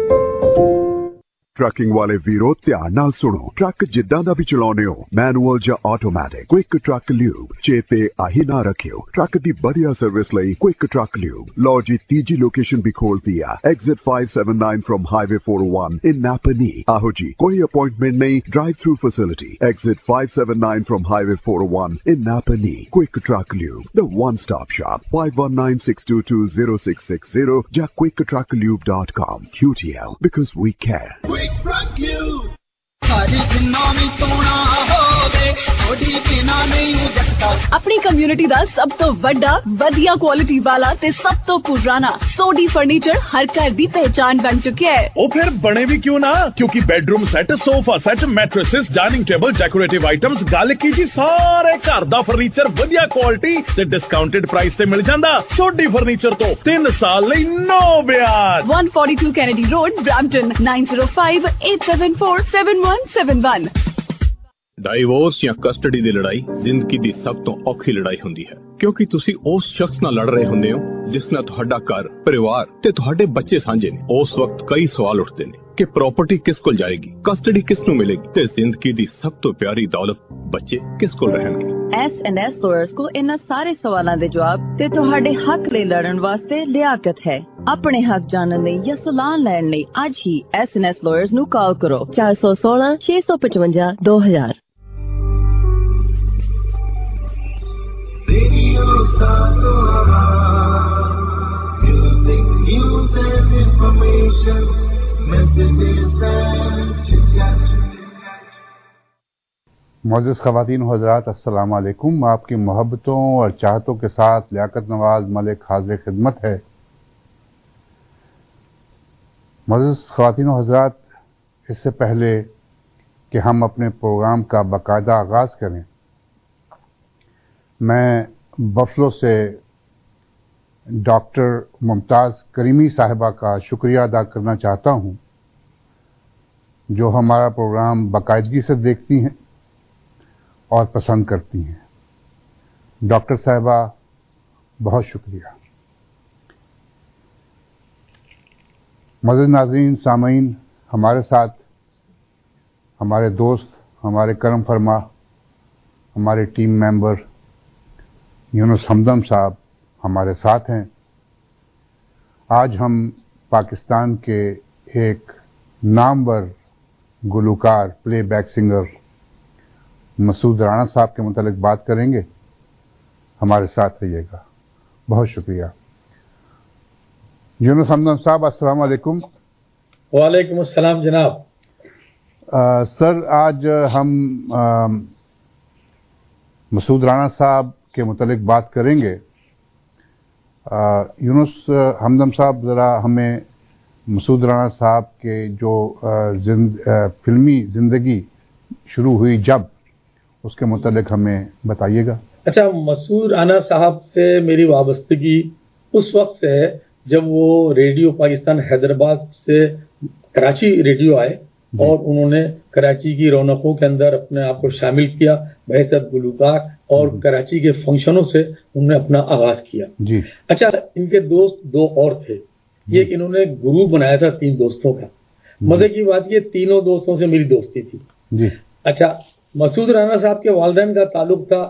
Trucking ਵਾਲੇ ਵੀਰੋ ਧਿਆਨ ਨਾਲ ਸੁਣੋ। Truck ਜਿੱਦਾਂ ਦਾ ਵੀ ਚਲਾਉਣੇ ਹੋ, manual ਜਾਂ automatic, quick truck lube ਚੇਤੇ ਆਹੀ ਨਾ ਰੱਖਿਓ। ਟਰੱਕ ਦੀ ਵਧੀਆ ਸਰਵਿਸ ਲਈ ਕੁਇਕ ਟਰੱਕ ਲਿਊਬ। ਲਓ ਜੀ ਤੀਜੀ ਲੋਕੇਸ਼ਨ ਵੀ ਖੋਲਤੀ ਆ, exit five seventy-nine from highway four oh one in Napanee. ਆਹੋ ਜੀ, ਕੋਈ ਅਪਾਇੰਟਮੈਂਟ ਨਹੀਂ, drive through facility. Exit five seventy-nine from highway four oh one in Napanee. Quick truck lube, the one stop shop. five one nine six two two zero six six zero ਜਾਂ quick truck lube dot com। Q T L, because we care. अपनी community दा सब तो वड्डा, वधिया quality वाला ते सब तो पुराना सोडी फर्नीचर हर घर दी पहचान बन चुके है। ओ फिर बने भी क्यों ना, क्योंकि bedroom set, sofa set, mattresses, dining table, decorative items, गल की जी सारे घर दा फर्नीचर वधिया क्वालिटी ते डिस्काउंटेड प्राइस ते मिल जांदा। सोडी फर्नीचर तो तीन साल लई नो ब्याज। one forty-two Kennedy Road, Brampton, nine zero five eight seven four seven one seven one। Divorce ਜਾਂ ਕਸਟਡੀ ਦੀ ਲੜਾਈ ਜ਼ਿੰਦਗੀ ਦੀ ਸਭ ਤੋਂ ਔਖੀ ਲੜਾਈ ਹੁੰਦੀ ਹੈ, ਕਿਉਂਕਿ ਤੁਸੀਂ ਉਸ ਸ਼ਖਸ ਨਾਲ ਲੜ ਰਹੇ ਹੁੰਦੇ ਹੋ ਜਿਸ ਨਾਲ ਤੁਹਾਡਾ ਘਰ, ਪਰਿਵਾਰ ਤੇ ਤੁਹਾਡੇ ਬੱਚੇ ਸਾਂਝੇ ਨੇ। ਉਸ ਵਕਤ ਕਈ ਸਵਾਲ ਉੱਠਦੇ ਨੇ ਕਿ ਪ੍ਰਾਪਰਟੀ ਕਿਸ ਕੋਲ ਜਾਏਗੀ, ਕਸਟਡੀ ਕਿਸ ਨੂੰ ਮਿਲੇਗੀ ਤੇ ਜ਼ਿੰਦਗੀ ਦੀ ਸਭ ਤੋਂ ਪਿਆਰੀ ਦੌਲਤ ਬੱਚੇ ਕਿਸ ਕੋਲ ਰਹਿਣਗੇ। ਐਸ ਐਂਡ ਐਸ ਲਾਇਰਸ ਕੋਲ ਇਹਨਾਂ ਸਾਰੇ ਸਵਾਲਾਂ ਦੇ ਜਵਾਬ ਤੇ ਤੁਹਾਡੇ ਹੱਕ ਲਈ ਲੜਨ ਵਾਸਤੇ ਲਿਆਕਤ ਹੈ। ਆਪਣੇ ਹੱਕ ਜਾਣਨ ਲਈ ਜਾਂ ਸਲਾਹ ਲੈਣ ਲਈ ਅੱਜ ਹੀ ਐਸ ਐਂਡ ਐਸ ਲਾਇਰਸ ਨੂੰ ਕਾਲ ਕਰੋ ਚਾਰ ਸੌ ਸੋਲਾਂ ਛੇ ਸੌ ਪਚਵੰਜਾ ਦੋ ਹਜ਼ਾਰ। Radio Satova, music, news and information, messages and chit-chat. معزز خواتین و حضرات، السلام علیکم. آپ کی محبتوں اور چاہتوں کے ساتھ لیاقت نواز ملک حاضر خدمت ہے. معزز خواتین و حضرات، اس سے پہلے کہ ہم اپنے پروگرام کا باقاعدہ آغاز کریں، میں بفلو سے ڈاکٹر ممتاز کریمی صاحبہ کا شکریہ ادا کرنا چاہتا ہوں، جو ہمارا پروگرام باقاعدگی سے دیکھتی ہیں اور پسند کرتی ہیں. ڈاکٹر صاحبہ، بہت شکریہ. معزز ناظرین، سامعین، ہمارے ساتھ ہمارے دوست، ہمارے کرم فرما، ہمارے ٹیم ممبر یونس ہمدم صاحب ہمارے ساتھ ہیں. آج ہم پاکستان کے ایک نامور گلوکار، playback singer Masood Rana صاحب کے متعلق بات کریں گے. ہمارے ساتھ رہیے گا. بہت شکریہ. یونس ہمدم صاحب، السلام علیکم. وعلیکم السلام جناب. آ, سر، آج ہم آ, مسعود رانا صاحب کے متعلق بات کریں گے. آ, یونس ہمدم صاحب، ذرا ہمیں مسعود رانا صاحب کے جو آ, زند, آ, فلمی زندگی شروع ہوئی جب، اس کے متعلق ہمیں بتائیے گا. اچھا، مسعود رانا صاحب سے میری وابستگی اس وقت سے ہے جب وہ ریڈیو پاکستان حیدرآباد سے کراچی ریڈیو آئے جی. اور انہوں نے کراچی کی رونقوں کے اندر اپنے آپ کو شامل کیا بحیثیت گلوکار، اور جی. کراچی کے فنکشنوں سے انہوں نے اپنا آغاز کیا. جی. اچھا، ان کے دوست دو اور تھے. یہ کہ انہوں نے گروپ بنایا تھا تین دوستوں کا. مزے کی بات یہ تینوں دوستوں سے میری دوستی تھی. جی. اچھا، مسعود رانا صاحب کے والدین کا تعلق تھا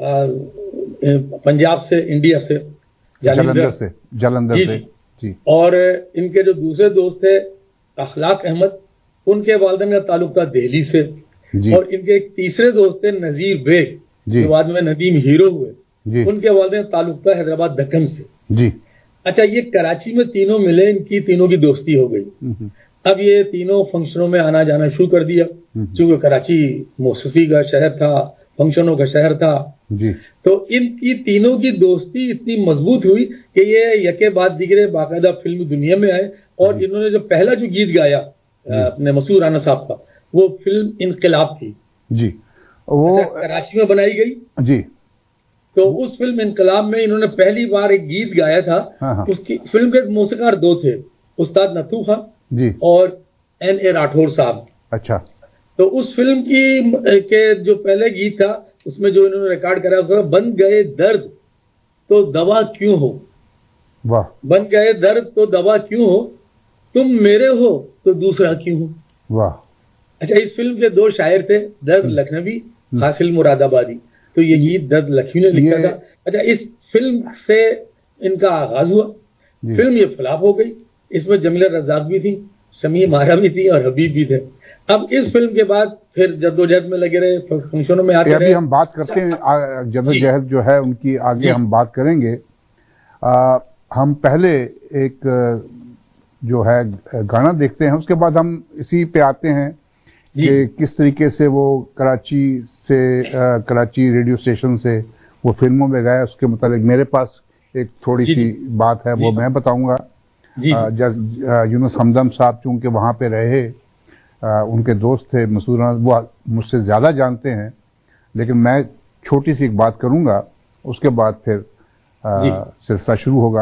پنجاب سے، انڈیا سے، جلندر سے جلندر جی سے جی. اور ان کے جو دوسرے دوست تھے اخلاق احمد، ان کے والدین کا تعلق تھا دہلی سے. جی. اور ان کے ایک تیسرے دوست تھے نذیر بیگ، جی. جو بعد میں ندیم ہیرو ہوئے. جی. ان کے والدین کا تعلق تھا حیدرآباد دکن سے. جی. اچھا، یہ کراچی میں تینوں ملے، ان کی تینوں کی دوستی ہو گئی. اب یہ تینوں فنکشنوں میں آنا جانا شروع کر دیا، چونکہ کراچی موسیقی کا شہر تھا، فنکشنوں کا شہر تھا. جی. تو ان کی تینوں کی دوستی اتنی مضبوط ہوئی کہ یہ یکے بعد دیگرے باقاعدہ فلم دنیا میں آئے. اور جی. انہوں نے جو پہلا جو گیت گایا جی. اپنے مسعود رانا صاحب کا، وہ فلم انقلاب تھی. جی. وہ اچھا، کراچی میں بنائی گئی. جی. تو اس فلم انقلاب میں انہوں نے پہلی بار ایک گیت گایا تھا. ہاں ہاں. اس کی فلم کے موسیقار دو تھے، استاد نتھو خان جی. اور این اے راٹھور صاحب. اچھا. تو اس فلم کی کے جو پہلے گیت تھا، اس میں جو انہوں نے ریکارڈ کرا، اس میں بن گئے درد تو دوا کیوں ہو. واہ. بن گئے درد تو دوا کیوں ہو، تم میرے ہو تو دوسرا کیوں ہو. واہ. اچھا، اس فلم کے دو شاعر تھے، درد لکھنوی، حاصل مراد آبادی. تو یہ گیت درد لکھنوی نے لکھا تھا. اچھا، اس فلم سے ان کا آغاز ہوا. فلم یہ فلاپ ہو گئی. اس میں جمیلہ رزاق بھی تھی، سمیع مارا بھی تھی، اور حبیب بھی تھے. اب اس فلم کے بعد پھر جدوجہد میں لگے رہے، فنکشنوں میں آتے رہے. ابھی ہم بات کرتے ہیں جدوجہد جو ہے ان کی، آگے جی. ہم بات کریں گے. آ, ہم پہلے ایک جو ہے گانا دیکھتے ہیں، اس کے بعد ہم اسی پہ آتے ہیں جی. کہ کس طریقے سے وہ کراچی سے آ, کراچی ریڈیو اسٹیشن سے وہ فلموں میں گئے. اس کے متعلق میرے پاس ایک تھوڑی جی. سی بات ہے، وہ جی. میں بتاؤں گا. جی. آ, یونس ہمدم صاحب چونکہ وہاں پہ رہے، آ, ان کے دوست تھے مسعود رانا، وہ مجھ سے زیادہ جانتے ہیں، لیکن میں چھوٹی سی ایک بات کروں گا، اس کے بعد پھر جی. سلسلہ شروع ہوگا.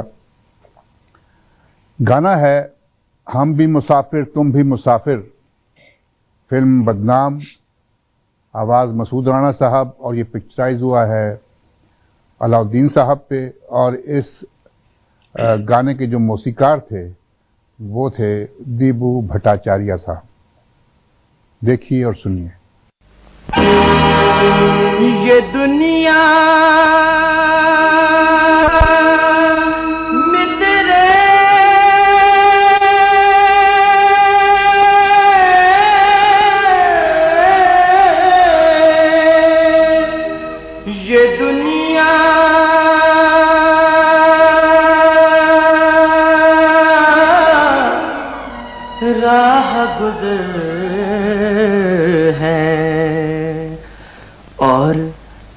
گانا ہے ہم بھی مسافر تم بھی مسافر، فلم بدنام، آواز مسعود رانا صاحب، اور یہ پکچرائز ہوا ہے علاؤدین صاحب پہ. اور اس گانے کے جو موسیقار تھے وہ تھے دیبو بھٹاچاریہ صاحب. دیکھیے اور سنیے. یہ دنیا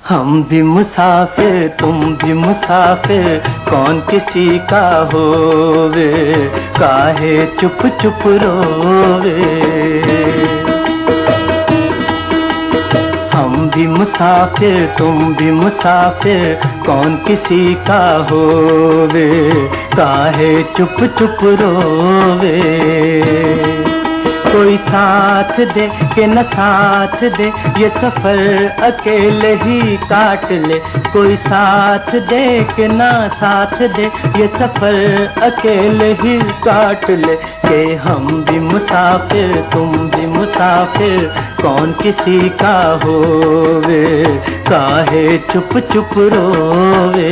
हम भी मुसाफिर तुम भी मुसाफिर, कौन किसी का होवे, काहे चुप चुप रोवे। हम भी मुसाफिर तुम भी मुसाफिर, कौन किसी का होवे, काहे चुप चुप रोवे। कोई साथ दे कि न साथ दे, ये सफर अकेले ही काट ले। कोई साथ दे कि न साथ दे, ये सफर अकेले ही काट ले। कि हम भी मुसाफिर तुम भी मुसाफिर, कौन किसी का होवे, काहे चुप चुप रोवे।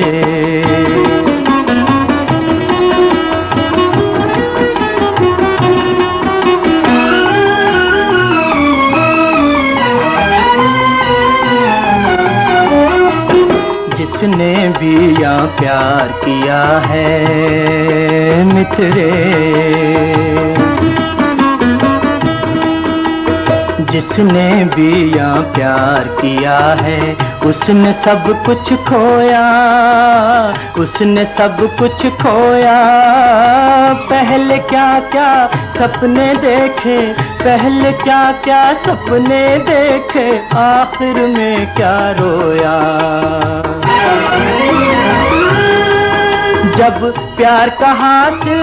जिसने भी यहाँ प्यार किया है मित्रे, जिसने भी यहाँ प्यार किया है, उसने सब कुछ खोया, उसने सब कुछ खोया। पहले क्या क्या सपने देखे, पहले क्या क्या सपने देखे, आखिर में क्या रोया। जब प्यार का हासिल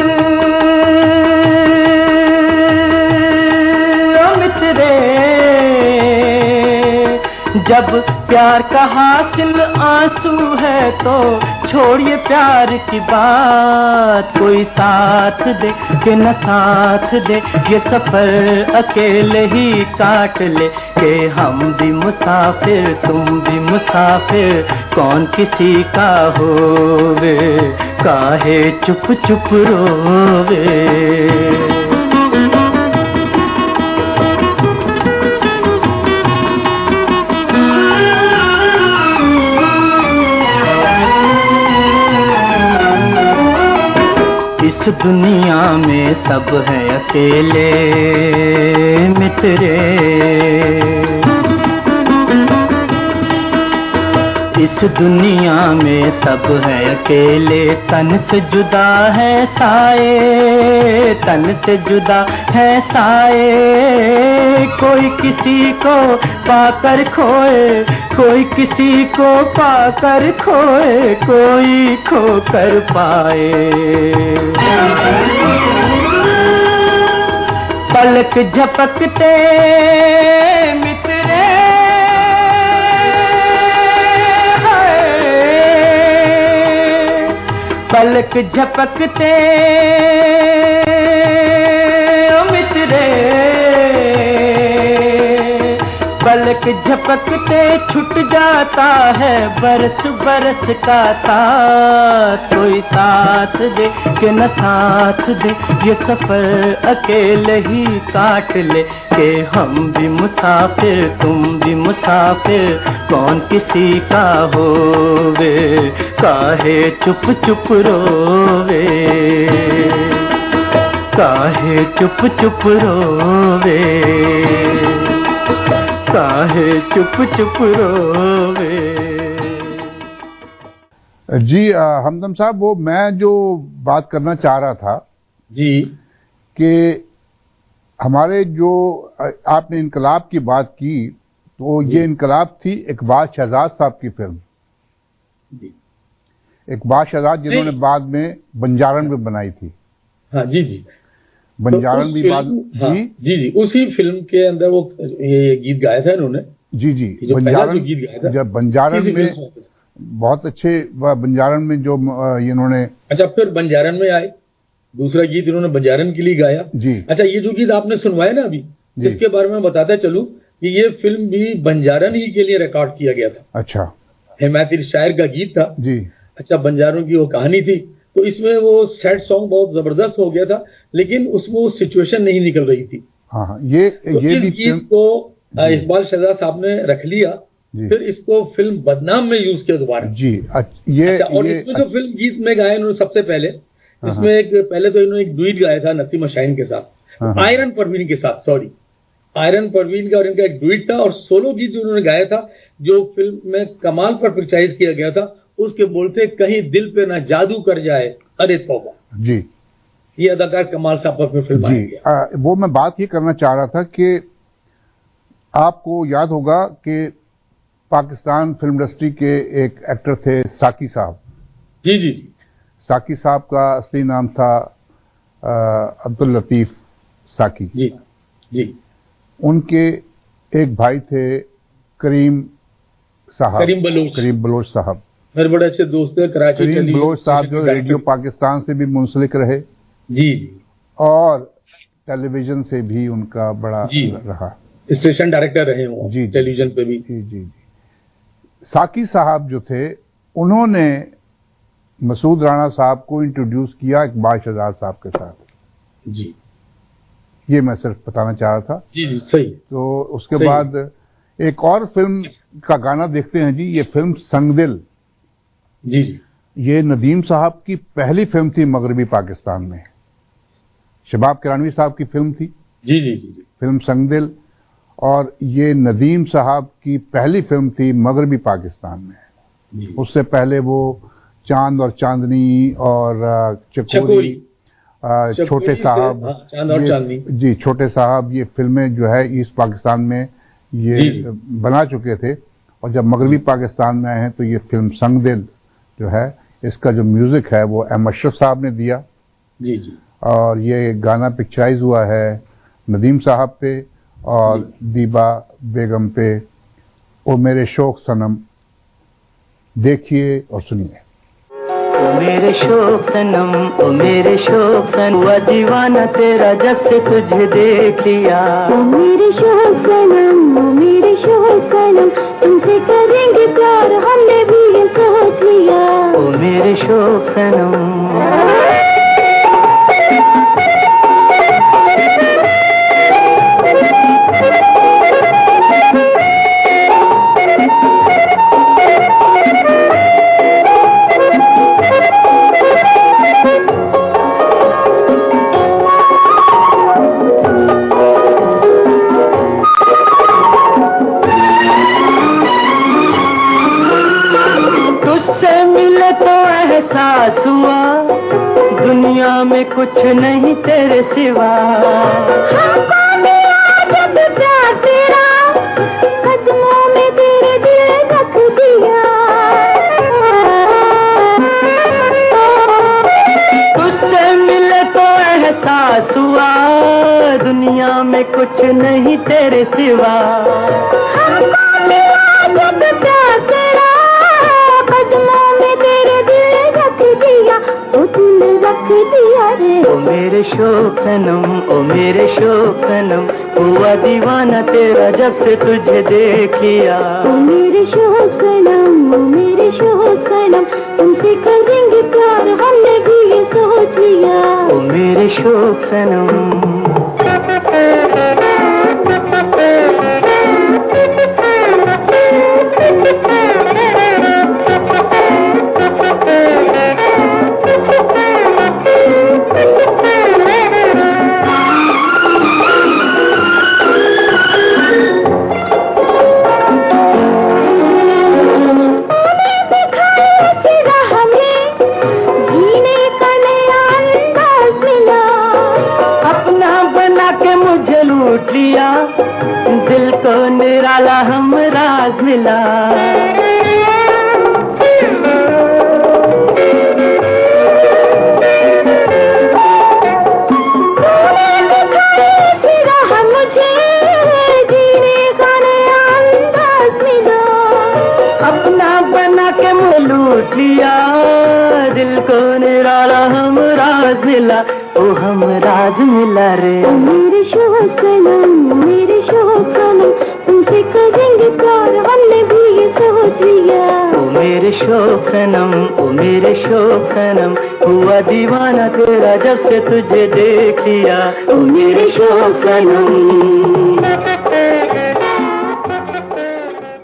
मित्रे, जब प्यार का हासिल आंसू है तो छोड़िए प्यार की बात। कोई साथ दे कि न साथ दे, ये सफर अकेले ही काट ले। कि हम भी मुसाफिर तुम भी मुसाफिर, कौन किसी का होवे, काहे चुप चुप रोवे। इस दुनिया में सब हैं अकेले मित्रे, इस दुनिया में सब हैं अकेले। तन से जुदा है साए, तन से जुदा है साए। कोई किसी को पाकर खोए, कोई किसी को पाकर खोए, कोई खो कर पाए। पलक झपकते मित्रे, पलक झपकते मित्रे, पलक झपकते छूट जाता है बरस बरस का साथ। कोई साथ दे कि न साथ दे, ये सफर अकेले ही काट ले। कि हम भी मुसाफिर तुम भी मुसाफिर, कौन किसी का होवे, काहे चुप चुप रोवे, काहे चुप चुप रोवे, काहे चुप चुप रोवे। जी हमदम साहब, वो मैं जो बात करना चाह रहा था जी, कि हमारे जो आपने इनकलाब की बात की, तो ये इनकलाब थी इकबाल शहजाद साहब की फिल्म। जी, इकबाल शहजाद जिन्होंने बाद में बंजारन में बनाई थी। हाँ जी जी, बंजारन तो भी बाद हाँ, जी जी जी उसी फिल्म के अंदर वो ये गीत गाया था इन्होंने। जी जी, जो बंजारन जो गीत गाया था, जब बंजारन में बहुत अच्छे, बंजारन में जो इन्होंने, अच्छा फिर बंजारन में आए, दूसरा गीत इन्होंने बंजारन के लिए गाया जी। अच्छा, ये जो गीत आपने सुनवाया ना अभी, इसके बारे में बताता चलूं कि ये फिल्म भी बंजारन ही के लिए रिकॉर्ड किया गया था। अच्छा, हिमायती शायर का गीत था जी। अच्छा, बंजारों की वो कहानी थी, तो इसमें वो सैड सॉन्ग बहुत जबरदस्त हो गया था, लेकिन उसमें वो सिचुएशन नहीं निकल रही थी। हाँ हाँ, ये तो ये इस भी गीत को इकबाल शहजाद साहब ने रख लिया, फिर इसको फिल्म बदनाम में यूज किया दोबारा जी। ये अच्छा, और ये, इसमें जो फिल्म गीत में गाया इन्होंने सबसे पहले, इसमें एक पहले तो इन्होंने एक डुइट गाया था नसीमा शाहीन के साथ, आयरन परवीन के साथ, सॉरी आयरन परवीन का और इनका एक डुइट था और सोलो गीत जो उन्होंने गाया था जो फिल्म में कमाल पर पिक्चराइज किया गया था, उसके बोलते कहीं दिल पे ना जादू कर जाए अरे तौबा। जी, ये अदाकार कमाल साहब पर फिल्म आई जी। आ, वो मैं बात ये करना चाह रहा था कि आपको याद होगा कि पाकिस्तान फिल्म इंडस्ट्री के एक एक्टर थे साकी साहब। जी जी जी। साकी साहब का असली नाम था अब्दुल लतीफ साकी। जी जी। उनके एक भाई थे करीम साहब, करीम बलोच करीम बलोच साहब मेरे बड़े अच्छे दोस्त है कराची। करीम बलोच साहब जो रेडियो पाकिस्तान से भी मुंसलिक रहे जी, और टेलीविजन से भी उनका बड़ा जी रहा, स्टेशन डायरेक्टर रहे वो जी टेलीविजन पे भी। जी जी। साकी साहब जो थे उन्होंने मसूद राणा साहब को इंट्रोड्यूस किया इकबाल शहजाद साहब के साथ। जी, ये मैं सिर्फ बताना चाह रहा था। जी जी सही। तो उसके बाद एक और फिल्म का गाना देखते हैं जी। ये फिल्म संगदिल, जी जी, ये नदीम साहब की पहली फिल्म थी मगरबी पाकिस्तान में। शबाब किरानवी साहब की फिल्म थी जी जी जी जी फिल्म संगदिल, और ये नदीम साहब की पहली फिल्म थी मगरबी पाकिस्तान में। उससे पहले वो चांद और चांदनी और चकोरी, छोटे साहब, जी छोटे साहब, ये फिल्में जो है ईस्ट पाकिस्तान में ये बना चुके थे। और जब मगरबी पाकिस्तान में आए हैं तो ये फिल्म संगदिल जो है, इसका जो म्यूजिक है वो एम अशरफ साहब ने दिया। जी जी। और ये गाना पिक्चराइज हुआ है नदीम साहब पे और दीबा बेगम पे। ओ मेरे शौक सनम, देखिए और सुनिए। ओ मेरे शौक सनम, ओ मेरे शौक सनम, हुआ दीवाना तेरा जब से तुझे देख लिया। ओ मेरे शौक सनम, ओ मेरे शौक सनम, तुमसे करेंगे प्यार हमने भी ये सोच लिया। ओ मेरे शौक सनम, दुनिया में कुछ नहीं तेरे सिवा। हमको मिला जब प्यार तेरा, कदमों में तेरे दिल रख दिया। तुझसे मिले तो एहसास हुआ, दुनिया में कुछ नहीं तेरे सिवा। हमको मिला जब प्यार तेरा, कदमों में तेरे दिल रख दिया। ओ दिल रख दिया रे। ओ मेरे शौक सनम, ओ मेरे शौक सनम, हुआ दीवाना तेरा जब से तुझे देख लिया। ओ मेरे शौक सनम, ओ मेरे शौक सनम, तुमसे करेंगे प्यार हमने भी ये सोच लिया। ओ मेरे शौक सनम, दिल को निराला हम राज मिला। मुझे जीने का नया अंदाज मिला। अपना बना के मुझे लूट लिया, दिल को निराला हम राज मिला। ओ हम राज मिला रे। ओ मेरे शौक सनम, मेरे शौक सनम, तुमसे करेंगे प्यार हमने भी ये सोच लिया। ओ मेरे शौक सनम, ओ मेरे शौक सनम, हुआ दीवाना तेरा जब से तुझे देख लिया। ओ मेरे शौक सनम।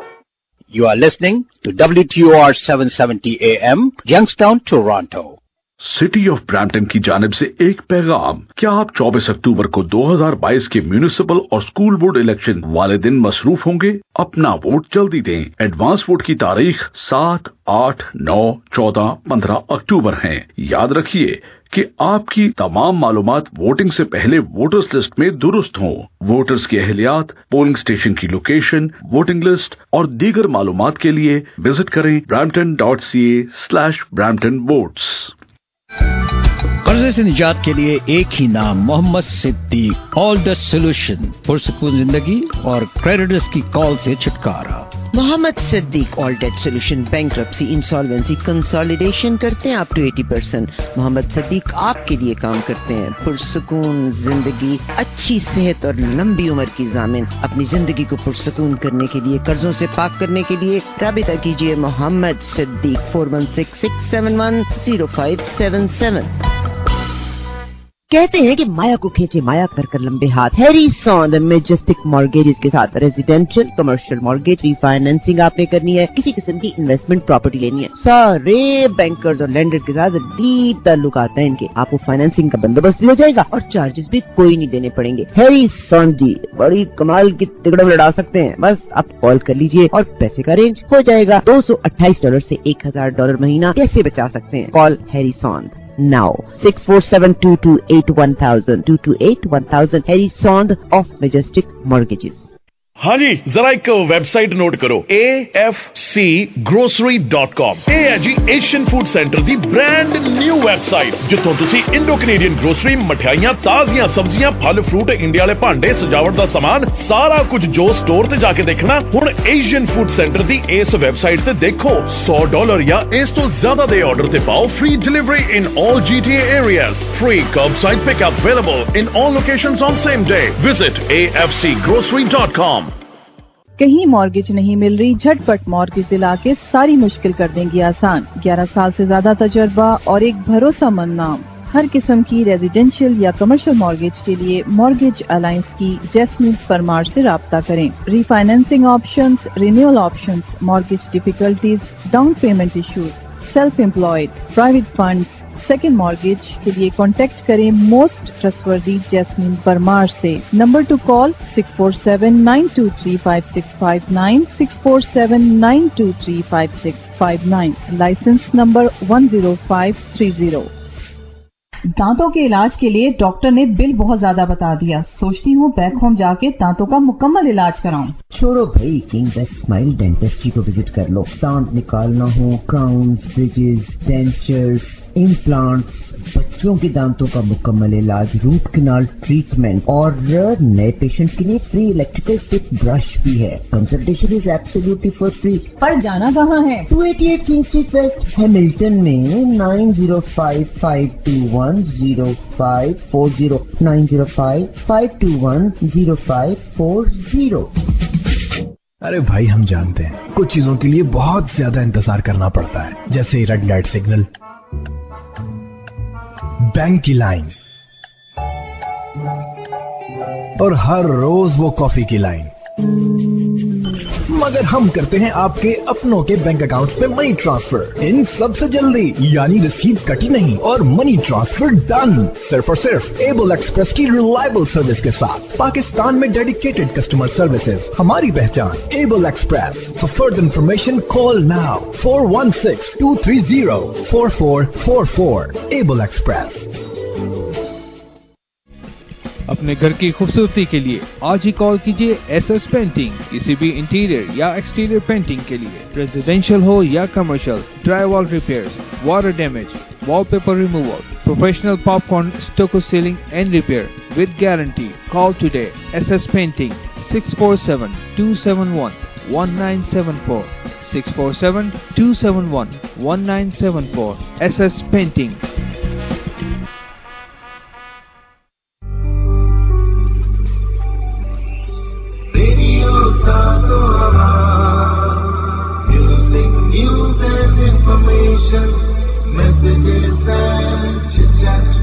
You are listening to W T O R seven seventy A M, Youngstown, Toronto. City of Brampton की जानिब से एक पैगाम। क्या आप चौबीस अक्टूबर को दो हज़ार बाईस के म्यूनिसिपल और स्कूल बोर्ड इलेक्शन वाले दिन मसरूफ होंगे? अपना वोट जल्दी दें। एडवांस वोट की तारीख सात, आठ, नौ, चौदह, पंद्रह अक्टूबर है। याद रखिए कि आपकी तमाम मालूमात वोटिंग से पहले वोटर्स लिस्ट में दुरुस्त हों। वोटर्स की अहलियात, पोलिंग स्टेशन की लोकेशन, वोटिंग लिस्ट और दीगर मालूमात के लिए विजिट करें Brampton dot C A slash Brampton votes. कर्जे से निजात के लिए एक ही नाम, Mohammad Siddiq. All the solution, पुरसकून जिंदगी और क्रेडिटर्स की कॉल से छुटकारा। Mohammad Siddiq all debt solution, bankruptcy, insolvency, consolidation करते हैं अप टू अस्सी परसेंट। मोहम्मद सिद्दीक आपके लिए काम करते हैं। पुरसकून जिंदगी, अच्छी सेहत और लंबी उम्र की जामिन। अपनी जिंदगी को पुरसकून करने के लिए, कर्जों से पाक करने के लिए राबिता कीजिए Mohammad Siddiq four one six six seven one zero five seven seven. कहते हैं कि माया को खींचे माया कर कर लंबे हाथ। हैरी सॉन्द मेजेस्टिक मॉर्गेजेस के साथ रेजिडेंशियल, कमर्शियल मॉर्गेज, रीफाइनेंसिंग आपने करनी है, किसी किस्म की इन्वेस्टमेंट प्रॉपर्टी लेनी है, सारे बैंकर्स और लेंडर्स के साथ डीप ताल्लुक आता है इनके। आपको फाइनेंसिंग का बंदोबस्त भी हो जाएगा और चार्जेस भी कोई नहीं देने पड़ेंगे। हैरी सॉन्द जी बड़ी कमाल की तिगड़ा लड़ा सकते हैं। बस आप कॉल कर लीजिए और पैसे का अरेंज हो जाएगा। दो सौ अट्ठाईस डॉलर से एक हजार डॉलर महीना कैसे बचा सकते हैं? Call Harry Sond now six four seven two two eight one thousand two two eight one thousand Harry Sond of Majestic Mortgages। हाँ जी, जरा एक वेबसाइट नोट करो, A F C grocery dot com. ਇਹ ਹੈ ਜੀ ਏਸ਼ੀਅਨ ਫੂਡ ਸੈਂਟਰ ਦੀ brand new website, ਜਿੱਥੋਂ ਤੁਸੀਂ ਇੰਡੋ ਕੈਨੇਡੀਅਨ ਗਰੋਸਰੀ, ਮਠਿਆਈਆਂ, ਤਾਜ਼ੀਆਂ ਸਬਜ਼ੀਆਂ, ਫਲ ਫਰੂਟ, ਇੰਡੀਆ ਵਾਲੇ ਭਾਂਡੇ, ਸਜਾਵਟ ਦਾ ਸਮਾਨ, ਸਾਰਾ ਕੁਝ ਜੋ ਸਟੋਰ ਤੇ ਜਾ ਕੇ ਦੇਖਣਾ, ਹੁਣ ਏਸ਼ੀਅਨ ਫੂਡ ਸੈਂਟਰ ਦੀ ਇਸ ਵੈਬਸਾਈਟ ਤੇ ਦੇਖੋ। ਸੌ ਡਾਲਰ ਜਾਂ ਇਸ ਤੋਂ ਜ਼ਿਆਦਾ ਦੇ ਆਰਡਰ ਤੇ ਪਾਓ free delivery in all G T A areas, free curbside pickup available in all locations on same day. Visit a f c grocery dot com। कहीं मॉर्गेज नहीं मिल रही? झटपट मॉर्गेज दिला के सारी मुश्किल कर देंगे आसान। ग्यारह साल से ज्यादा तजर्बा और एक भरोसामंद नाम। हर किस्म की रेजिडेंशियल या कमर्शियल मॉर्गेज के लिए मॉर्गेज अलायंस की जैस्मिन परमार से राब्ता करें। Refinancing options, renewal options, mortgage difficulties, down payment issues, self employed, private fund, second mortgage के लिए कॉन्टेक्ट करें मोस्ट ट्रस्टवर्दी जैस्मिन परमार से। Number to call six four seven nine two three five six five nine, six four seven nine two three five six five nine, licence number one zero five three zero. दांतों के इलाज के लिए doctor ने bill बहुत ज्यादा बता दिया। सोचती हूँ बैक होम जाके दांतों का मुकम्मल इलाज कराऊं। छोड़ो भाई, किंग बेस्ट स्माइल डेंटिस्ट्री को विजिट कर लो। दांत निकालना हो, क्राउन्स, ब्रिजेस, डेंचर्स, इम्प्लांट्स, बच्चों के दांतों का मुकम्मल इलाज, रूट कैनाल ट्रीटमेंट और नए पेशेंट के लिए फ्री इलेक्ट्रिकल टिप ब्रश भी है। Consultation is absolutely for free. पर जाना कहाँ है? Two eighty eight King street west, Hamilton में nine zero five five two one zero five four zero, nine zero five five two one zero five four zero. अरे भाई, हम जानते हैं कुछ चीजों के लिए बहुत ज्यादा इंतजार करना पड़ता है, जैसे रेड लाइट सिग्नल, बैंक की लाइन और हर रोज वो कॉफी की लाइन। मगर हम करते हैं आपके अपनों के बैंक अकाउंट पे मनी ट्रांसफर इन सबसे जल्दी, यानी रिसीव कटी नहीं और मनी ट्रांसफर डन, सिर्फ और सिर्फ एबल एक्सप्रेस की रिलायबल सर्विस के साथ। पाकिस्तान में डेडिकेटेड कस्टमर सर्विसेज हमारी पहचान, able express. For further information call now four one six two three zero four four four four. Able express. अपने घर की खूबसूरती के लिए आज ही कॉल कीजिए एस एस पेंटिंग। किसी भी इंटीरियर या एक्सटीरियर पेंटिंग के लिए, रेजिडेंशियल हो या commercial, dry wall repairs, water damage, wallpaper removal, professional popcorn, stucco ceiling and repair with guarantee. Call today S S painting six four seven two seven one one nine seven four, six four seven two seven one one nine seven four. S S painting. Music, news and information, messages and chit-chat.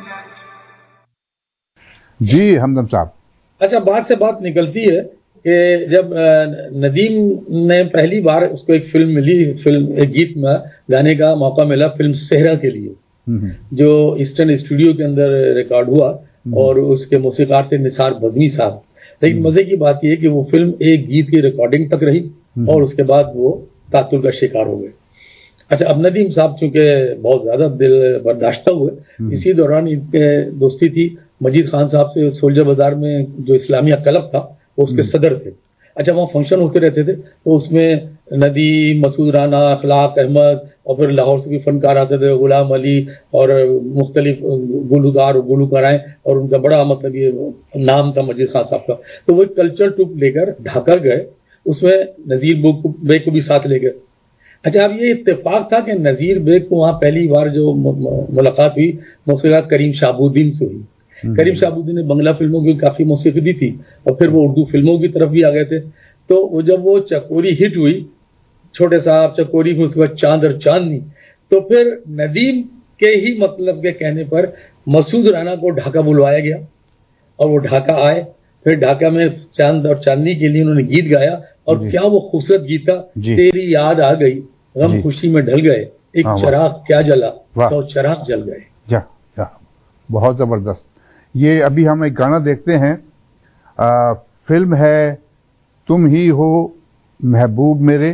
जी हमदम साहब। अच्छा, बात से बात निकलती है कि जब नदीम ने पहली बार उसको एक फिल्म मिली, फिल्म एक गीत में गाने का मौका मिला फिल्म सेहरा के लिए, जो ईस्टर्न स्टूडियो के अंदर रिकॉर्ड हुआ और उसके मौसीकार थे निसार बज़मी साहब। लेकिन मजे की बात यह है कि वो फिल्म एक गीत की रिकॉर्डिंग तक रही और उसके बाद वो तातुल का शिकार हो गए। अच्छा, अब नदीम साहब चूंकि बहुत ज्यादा दिल बर्दाश्त हुए, इसी दौरान इनके दोस्ती थी मजीद खान साहब से। सोल्जर बाजार में जो इस्लामिया क्लब था वो उसके सदर थे। अच्छा, वहाँ फंक्शन होते रहते थे तो उसमें नदीम, मसूद राना, अखलाक अहमद और फिर लाहौर से भी फनकार आते थे, गुलाम अली और मुख्तलिफ गुलकार गुलकाराएं, और उनका बड़ा मतलब ये नाम था मजीद खान साहब का। तो वो कल्चर ट्रूप लेकर ढाका गए, उसमें नज़ीर बेग को भी साथ ले गए। अच्छा, अब ये इत्तेफाक था कि नज़ीर बेग को वहाँ पहली बार जो मुलाकात हुई मौसीक़ार करीम शाहबुद्दीन से हुई। करीम शाहबुद्दीन ने बंगला फिल्मों की काफी मौसीक़ी दी थी और फिर वो उर्दू फिल्मों की तरफ भी आ गए थे। तो वो जब वो चकोरी हिट हुई, छोटे साहब, चकोरी, फिर उसके बाद चांद और चांदनी, तो फिर नदीम के ही मतलब के कहने पर मसूद राना को ढाका बुलवाया गया और वो ढाका आए। फिर ढाका में चांद और चांदनी के लिए उन्होंने गीत गाया और क्या वो खूबसूरत गीत था, तेरी याद आ गई, गम खुशी में ढल गए, एक चराग क्या जला, तो चराग जल गए। जा, जा, बहुत जबरदस्त। ये अभी हम एक गाना देखते हैं, आ, फिल्म है तुम ही हो महबूब मेरे,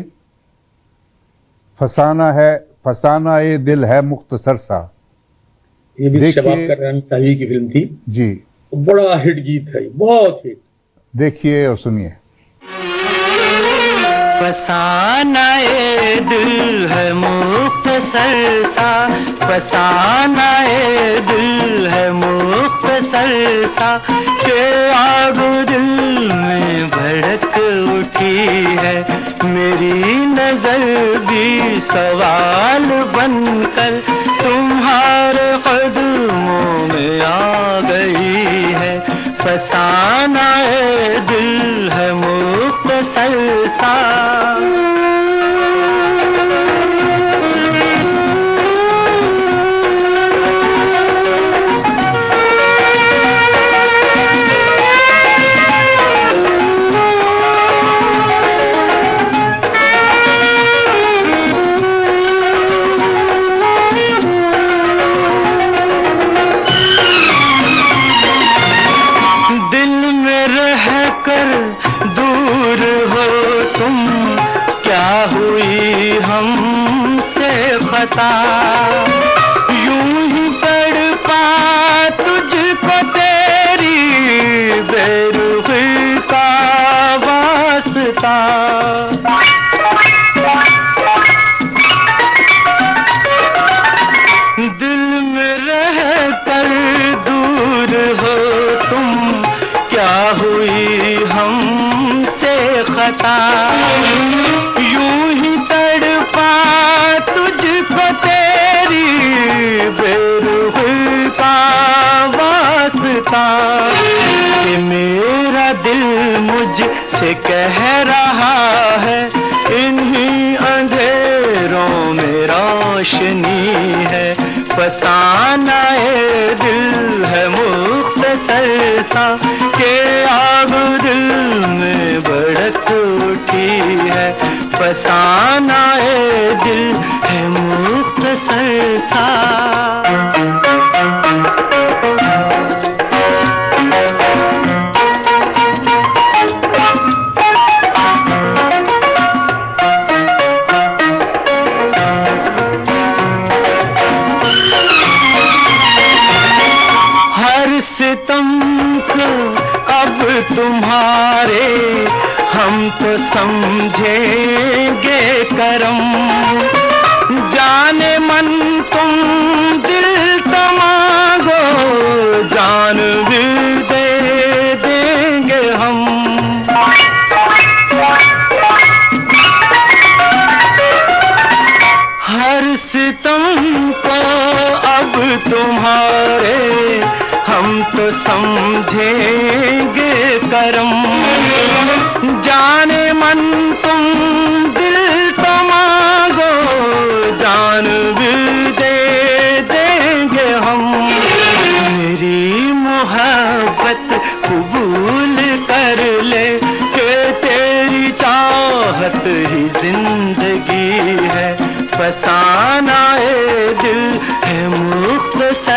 फसाना है फसाना ये दिल है मुख्तसर सा। ये भी शबाब करानी तावी की फिल्म थी जी, बड़ा हिट गीत है, बहुत हिट। देखिए और सुनिए। फसाना ये दिल है मुख्तसर सा, फसाना ये दिल है मुख्तसर सा, के आग दिल में भड़क उठी है, मेरी नजर भी सवाल बनकर तुम्हारे कदमों में आ गई है, फसाना ये दिल है मुख्तसर सा। यूं ही तड़पा तुझको तेरी बेरुखी का वास्ता, दिल में रह कर दूर हो तुम, क्या हुई हमसे खता, यूं ही तड़पा तुझको तेरी बेरुखी का वास्ता, कि मेरा दिल मुझसे कह रहा है, इन्हीं अंधेरों में रोशनी है, फसाना ये दिल है मुख्तसर सा, के आग दिल में भड़क उठी है, फसाना ये दिल है मुख्तसर सा। हर सितम को अब तुम्हारे हम तो समझेंगे करम, जाने मन तुम दिल तो मांगो, जान भी दे देंगे हम, हर सितम को अब तुम्हारे हम तो समझेंगे करम, जाने मन तुम दिल तो मांगो, जान भी दे देंगे हम, मेरी मोहब्बत कबूल कर ले, कि तेरी चाहत ही जिंदगी है, फसाना ये दिल है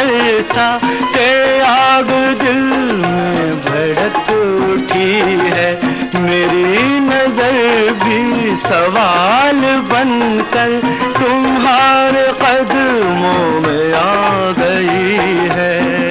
बरसा के आग दिल में भड़क उठी है, मेरी नजर भी सवाल बनकर तुम्हारे कदमों में आ गई है।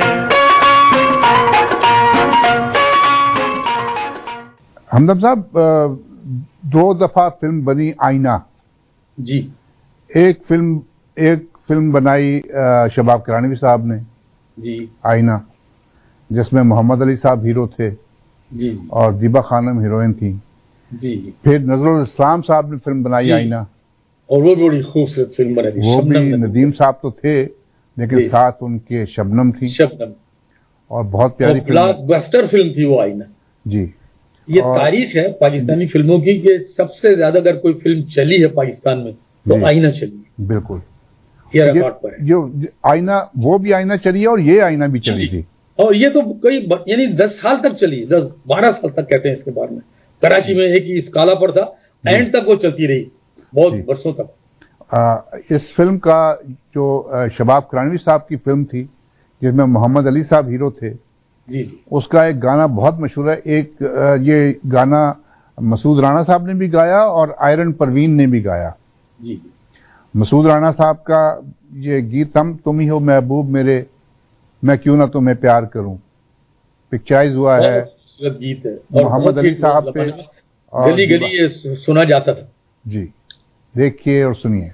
हमदम साहब, दो दफा फिल्म बनी आईना जी। एक फिल्म एक फिल्म बनाई शबाब करानवी साहब ने जी, आईना, जिसमें मोहम्मद अली साहब हीरो थे जी और दीबा खानम हीरोइन थी जी। फिर नजरुल इस्लाम साहब ने फिल्म बनाई आईना, और वो बड़ी खूबसूरत फिल्म बनी। वो भी नदीम साहब तो थे लेकिन साथ उनके शबनम थी, शबनम, और बहुत प्यारी ब्लॉकबस्टर फिल्म थी वो आईना जी। ये तारीख है पाकिस्तानी फिल्मों की कि सबसे ज्यादा अगर कोई फिल्म चली है पाकिस्तान में तो आईना चली। बिल्कुल, ये रिकॉर्ड पर है। जो आईना, वो भी आईना चली है और ये आईना भी चली थी, और ये तो कई यानी दस साल तक चली, दस बारह साल तक कहते हैं इसके बारे में। कराची में एक ही स्काला पर था, एंड तक वो चलती रही बहुत वर्षों तक। आ, इस फिल्म का जो शबाब करानवी साहब की फिल्म थी जिसमें मोहम्मद अली साहब हीरो थे जी जी, उसका एक गाना बहुत मशहूर है। एक ये गाना मसूद राणा साहब ने भी गाया और आयरन परवीन ने भी गाया जी। मसूद राणा साहब का ये गीत, हम तुम ही हो महबूब मेरे, मैं क्यों ना तुम्हें प्यार करूं, पिक्चराइज हुआ है, गीत है मोहम्मद अली साहब पे, गली गली ये सुना जाता था जी। देखिए और सुनिए।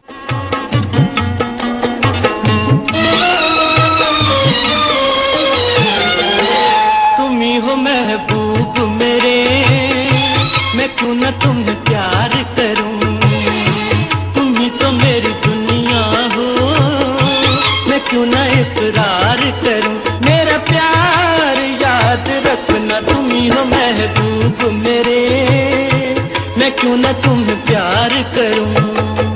तुम ही हो महबूब मेरे, मैं क्यों ना तुम्हें प्यार करूं, तुम ही तो मेरी दुनिया हो, मैं क्यों ना इकरार करूं, मेरा प्यार याद रखना, तुम ही हो महबूब मेरे, मैं क्यों ना तुम्हें प्यार करूं।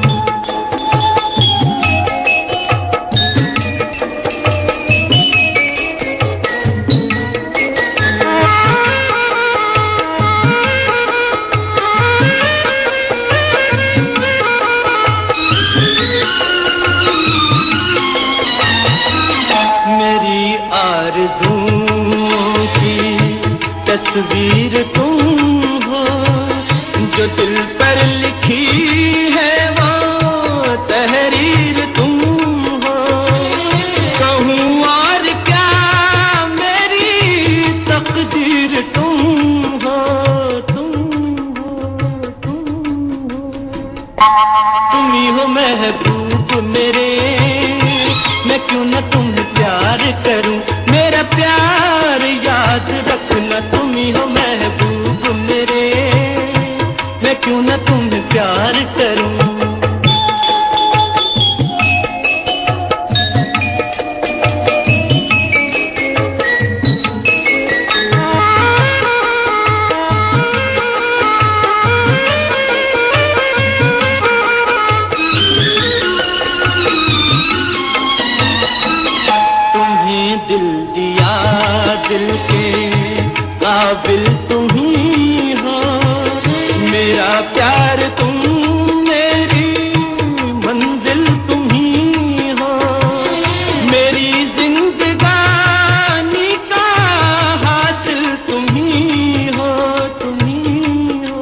मेरी आरज़ुओं की तस्वीर तुम हो, जो दिल पर लिखी है वो तहरीर तुम हो, कहूँ और क्या मेरी तकदीर तुम हो, तुम हो, तुम हो, तुम ही हो महबूब मेरे, मैं क्यों न तुम्हें प्यार करूं, मेरा प्यार याद रखना, तुम ही हो महबूब मेरे, मैं क्यों न तुम्हें प्यार करूं। तुम्हें दिल दिया, दिल के काबिल तुम ही हो, मेरा प्यार तुम, मेरी मंजिल तुम ही हो, मेरी जिंदगानी का हासिल तुम ही हो, तुम ही हो,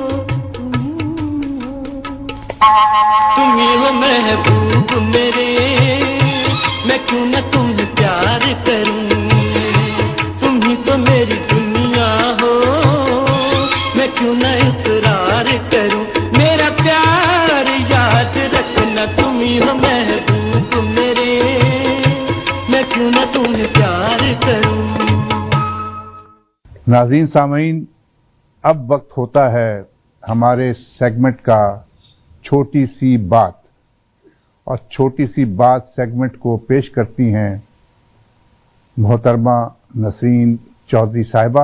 तुम ही हो महबूब मेरे, मैं क्यों न तुम्हें प्यार करूं, तुम ही तो मेरी दुनिया हो, मैं क्यों न इकरार करूं, मेरा प्यार याद रखना, तुम ही हो महबूब मेरे, मैं क्यों न तुम्हें प्यार करूं। नाज़रीन सामीन, अब वक्त होता है हमारे सेगमेंट का छोटी सी बात, और छोटी सी बात सेगमेंट को पेश करती हैं मोहतरमा नसरीन चौधरी साहिबा।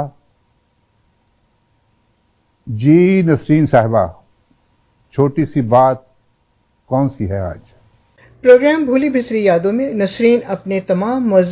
जी नसरीन साहिबा, छोटी सी बात कौन सी है आज? प्रोग्राम भूली बिसरी यादों में नसरीन अपने तमाम